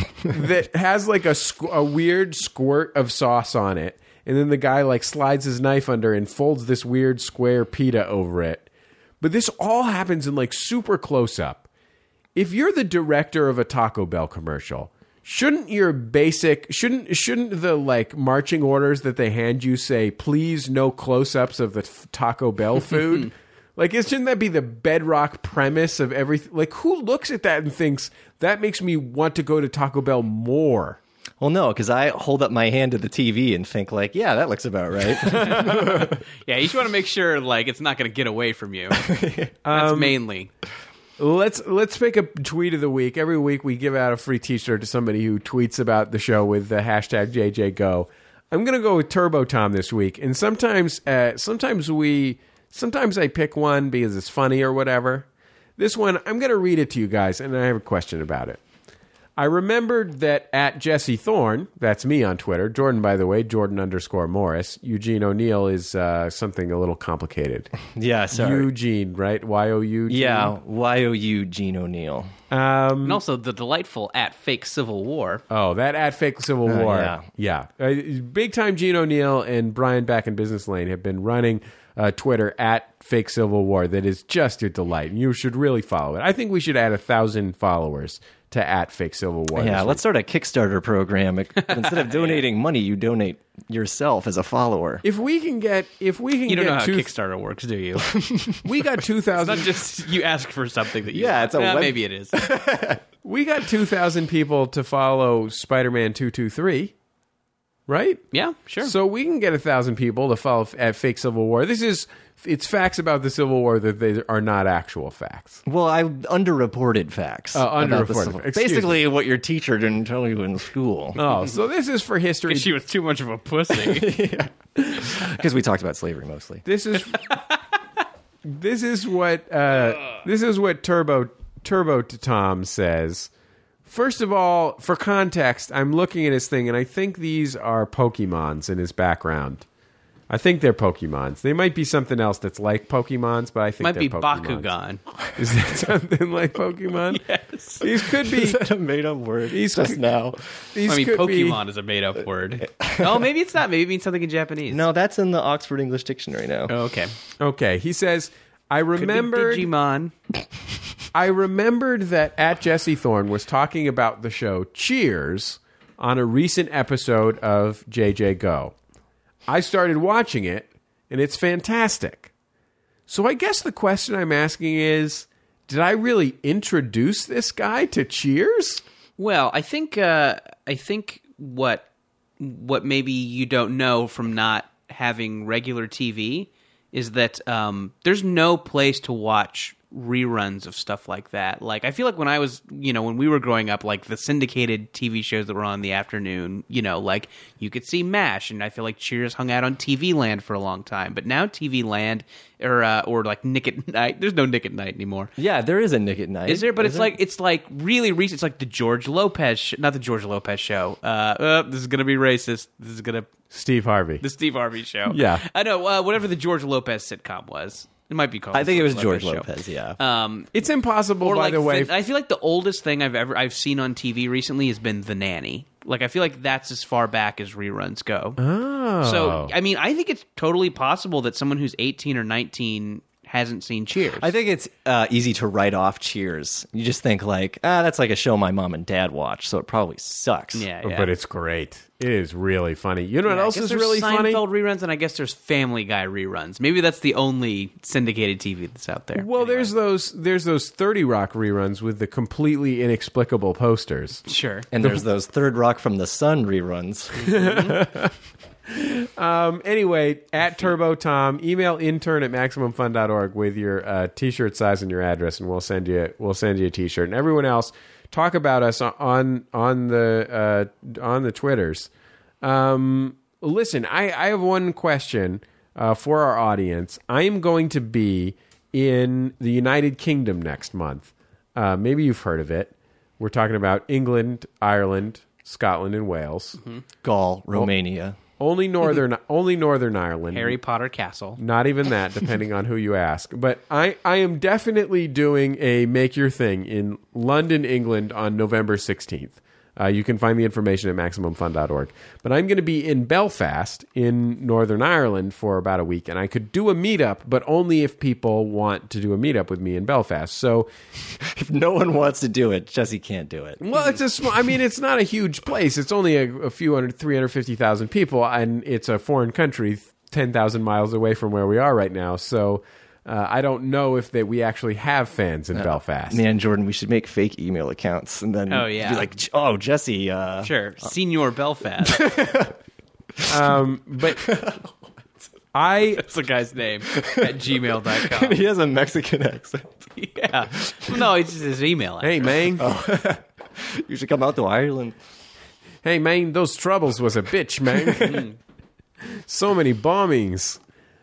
That has like a squ- a weird squirt of sauce on it, and then the guy like slides his knife under and folds this weird square pita over it. But this all happens in like super close-up. If you're the director of a Taco Bell commercial, shouldn't your basic shouldn't shouldn't the like marching orders that they hand you say please no close-ups of the f- Taco Bell food? Like, shouldn't that be the bedrock premise of everything? Like, who looks at that and thinks that makes me want to go to Taco Bell more? Well, no, because I hold up my hand to the T V and think like, yeah, that looks about right. yeah, you just want to make sure like it's not going to get away from you. That's mainly. Let's let's pick a tweet of the week. Every week we give out a free T-shirt to somebody who tweets about the show with the hashtag J J Go. I'm gonna go with Turbo Tom this week, and sometimes uh, sometimes we sometimes I pick one because it's funny or whatever. This one I'm gonna read it to you guys, and I have a question about it. I remembered that at Jesse Thorne, that's me on Twitter, Jordan, by the way, Jordan underscore Morris, Eugene O'Neill is uh, something a little complicated. Yeah, sorry. Eugene, right? Y O U G? Yeah, Y O U Gene O'Neill. Um, And also the delightful at Fake Civil War. Oh, that at Fake Civil Uh, War. yeah. yeah. Uh, big time Gene O'Neill and Brian back in Business Lane have been running uh, Twitter at Fake Civil War. That is just a delight. And you should really follow it. I think we should add a thousand followers to at Fake Civil War. Yeah, this let's start a Kickstarter program. Instead of donating money, you donate yourself as a follower. If we can get, if we can You don't get know how two, Kickstarter works, do you? we got two It's thousand. not just you ask for something that you Yeah, want. it's a Well, web- maybe it is. We got two thousand people to follow Spider-Man two two three, right? Yeah, sure. So we can get a thousand people to follow at Fake Civil War. This is it's facts about the Civil War that they are not actual facts. Well, I underreported facts. Oh, about the underreported. Civil- Excuse Basically, what your teacher didn't tell you in school. Oh, so this is for history. She was too much of a pussy. Because we talked about slavery mostly. This is this is what uh, this is what Turbo Turbo Tom says. First of all, for context, I'm looking at his thing, and I think these are Pokemons in his background. I think they're Pokemons. They might be something else that's like Pokemons, but I think Might they're be Pokemons. Bakugan. Is that something like Pokemon? Yes. These could be. Is that a made-up word These just could- now? These I mean, could Pokemon is a made-up word. Oh, maybe it's not. Maybe it means something in Japanese. No, that's in the Oxford English Dictionary now. Oh, okay. Be, okay, he says. I Could be remembered. Digimon. I remembered that at Jesse Thorne was talking about the show Cheers on a recent episode of J J Go. I started watching it, and it's fantastic. So I guess the question I'm asking is, did I really introduce this guy to Cheers? Well, I think uh, I think what what maybe you don't know from not having regular T V is that um, there's no place to watch reruns of stuff like that. Like, I feel like when I was, you know, when we were growing up, like the syndicated T V shows that were on in the afternoon, you know, like you could see MASH, and I feel like Cheers hung out on T V Land for a long time. But now T V Land or uh, or like Nick at Night, there's no Nick at Night anymore. Yeah, there is a Nick at Night. Is there? But is it's there? like it's like really recent. It's like the George Lopez, sh- not the George Lopez show. Uh, uh, this is gonna be racist. This is gonna Steve Harvey. the Steve Harvey show. Yeah. I know. Uh, whatever the George Lopez sitcom was, it might be called. I the think it was George Lopez Lopez. show. Yeah. Um, It's impossible, or by like the way. the- I feel like the oldest thing I've ever I've seen on T V recently has been The Nanny. Like I feel like that's as far back as reruns go. oh. So I mean, I think it's totally possible that someone who's eighteen or nineteen hasn't seen Cheers. I think it's uh, easy to write off Cheers. You just think like, ah, that's like a show my mom and dad watch, so it probably sucks. yeah, yeah. But it's great. It is really funny. You know what Yeah, I else guess is there's really funny? Seinfeld reruns, and I guess there's Family Guy reruns. Maybe that's the only syndicated T V that's out there. Well, there's those there's those thirty Rock reruns with the completely inexplicable posters. Sure. And there's those Third Rock from the Sun reruns. Um, anyway, at Turbo Tom, email intern at maximum fun dot org with your uh, t-shirt size and your address, and we'll send you we'll send you a t-shirt. And everyone else, talk about us on on the uh, on the Twitters. Um, listen, I, I have one question uh, for our audience. I am going to be in the United Kingdom next month. Uh, maybe you've heard of it. We're talking about England, Ireland, Scotland, and Wales. Gaul, Romania. Only northern, only Northern Ireland. Harry Potter Castle. Not even that, depending on who you ask. But I, I am definitely doing a Make Your Thing in London, England on November sixteenth. Uh, you can find the information at maximum fun dot org. But I'm going to be in Belfast in Northern Ireland for about a week, and I could do a meetup, but only if people want to do a meetup with me in Belfast. So If no one wants to do it, Jesse can't do it. well, it's a small. I mean, it's not a huge place. It's only a, a few hundred, three hundred fifty thousand people, and it's a foreign country, ten thousand miles away from where we are right now. So uh, I don't know if that we actually have fans in Belfast. Man, Jordan, we should make fake email accounts and then Oh, yeah. be like, oh, Jesse. Uh, Sure. Senior Belfast. Um, but I That's the guy's name at gmail dot com. he has a Mexican accent. Yeah. No, it's just his email. hey man, You should come out to Ireland. hey man, those troubles was a bitch, man. So many bombings.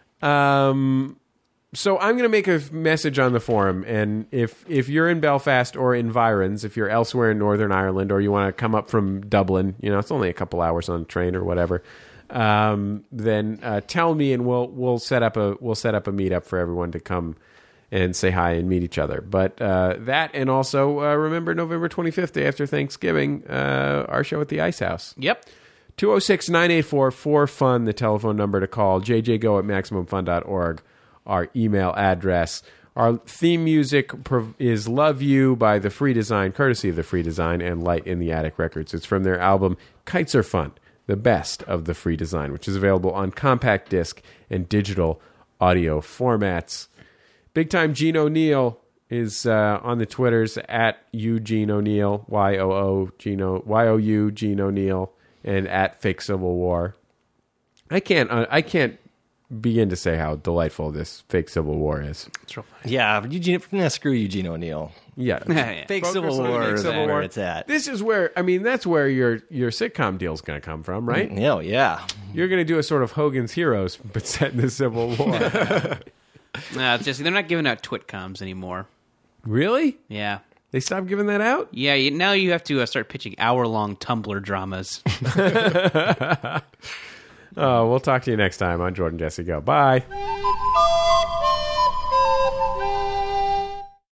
Um. So I'm going to make a message on the forum, and if if you're in Belfast or environs, if you're elsewhere in Northern Ireland, or you want to come up from Dublin, you know, it's only a couple hours on the train or whatever, um, then uh, tell me, and we'll we'll set up a we'll set up a meetup for everyone to come and say hi and meet each other. But uh, that, and also uh, remember November twenty-fifth, day after Thanksgiving, uh, our show at the Ice House. Yep. two oh six, nine eight four, four fun, the telephone number to call. J J Go at maximum fun dot org. Our email address. Our theme music is Love You by The Free Design, courtesy of The Free Design and Light in the Attic Records. It's from their album Kites Are Fun, the best of The Free Design, which is available on compact disc and digital audio formats. Big time Gene O'Neill is uh, on the Twitters at Eugene O'Neill, Y O O Gene Y O U Gene O'Neill, and at Fake Civil War. I can't. Uh, I can't. begin to say how delightful this fake Civil War is. It's real funny. Yeah, Eugene, nah, screw Eugene O'Neill. Yeah. Yeah. Fake Focus Civil on War fake is Civil where War. it's at. This is where, I mean, that's where your your sitcom deal's going to come from, right? Oh, yeah. You're going to do a sort of Hogan's Heroes, but set in the Civil War. No, it's just they're not giving out twitcoms anymore. Really? Yeah. They stopped giving that out? Yeah, you, now you have to uh, start pitching hour-long Tumblr dramas. Oh, we'll talk to you next time on Jordan Jesse Go. Bye.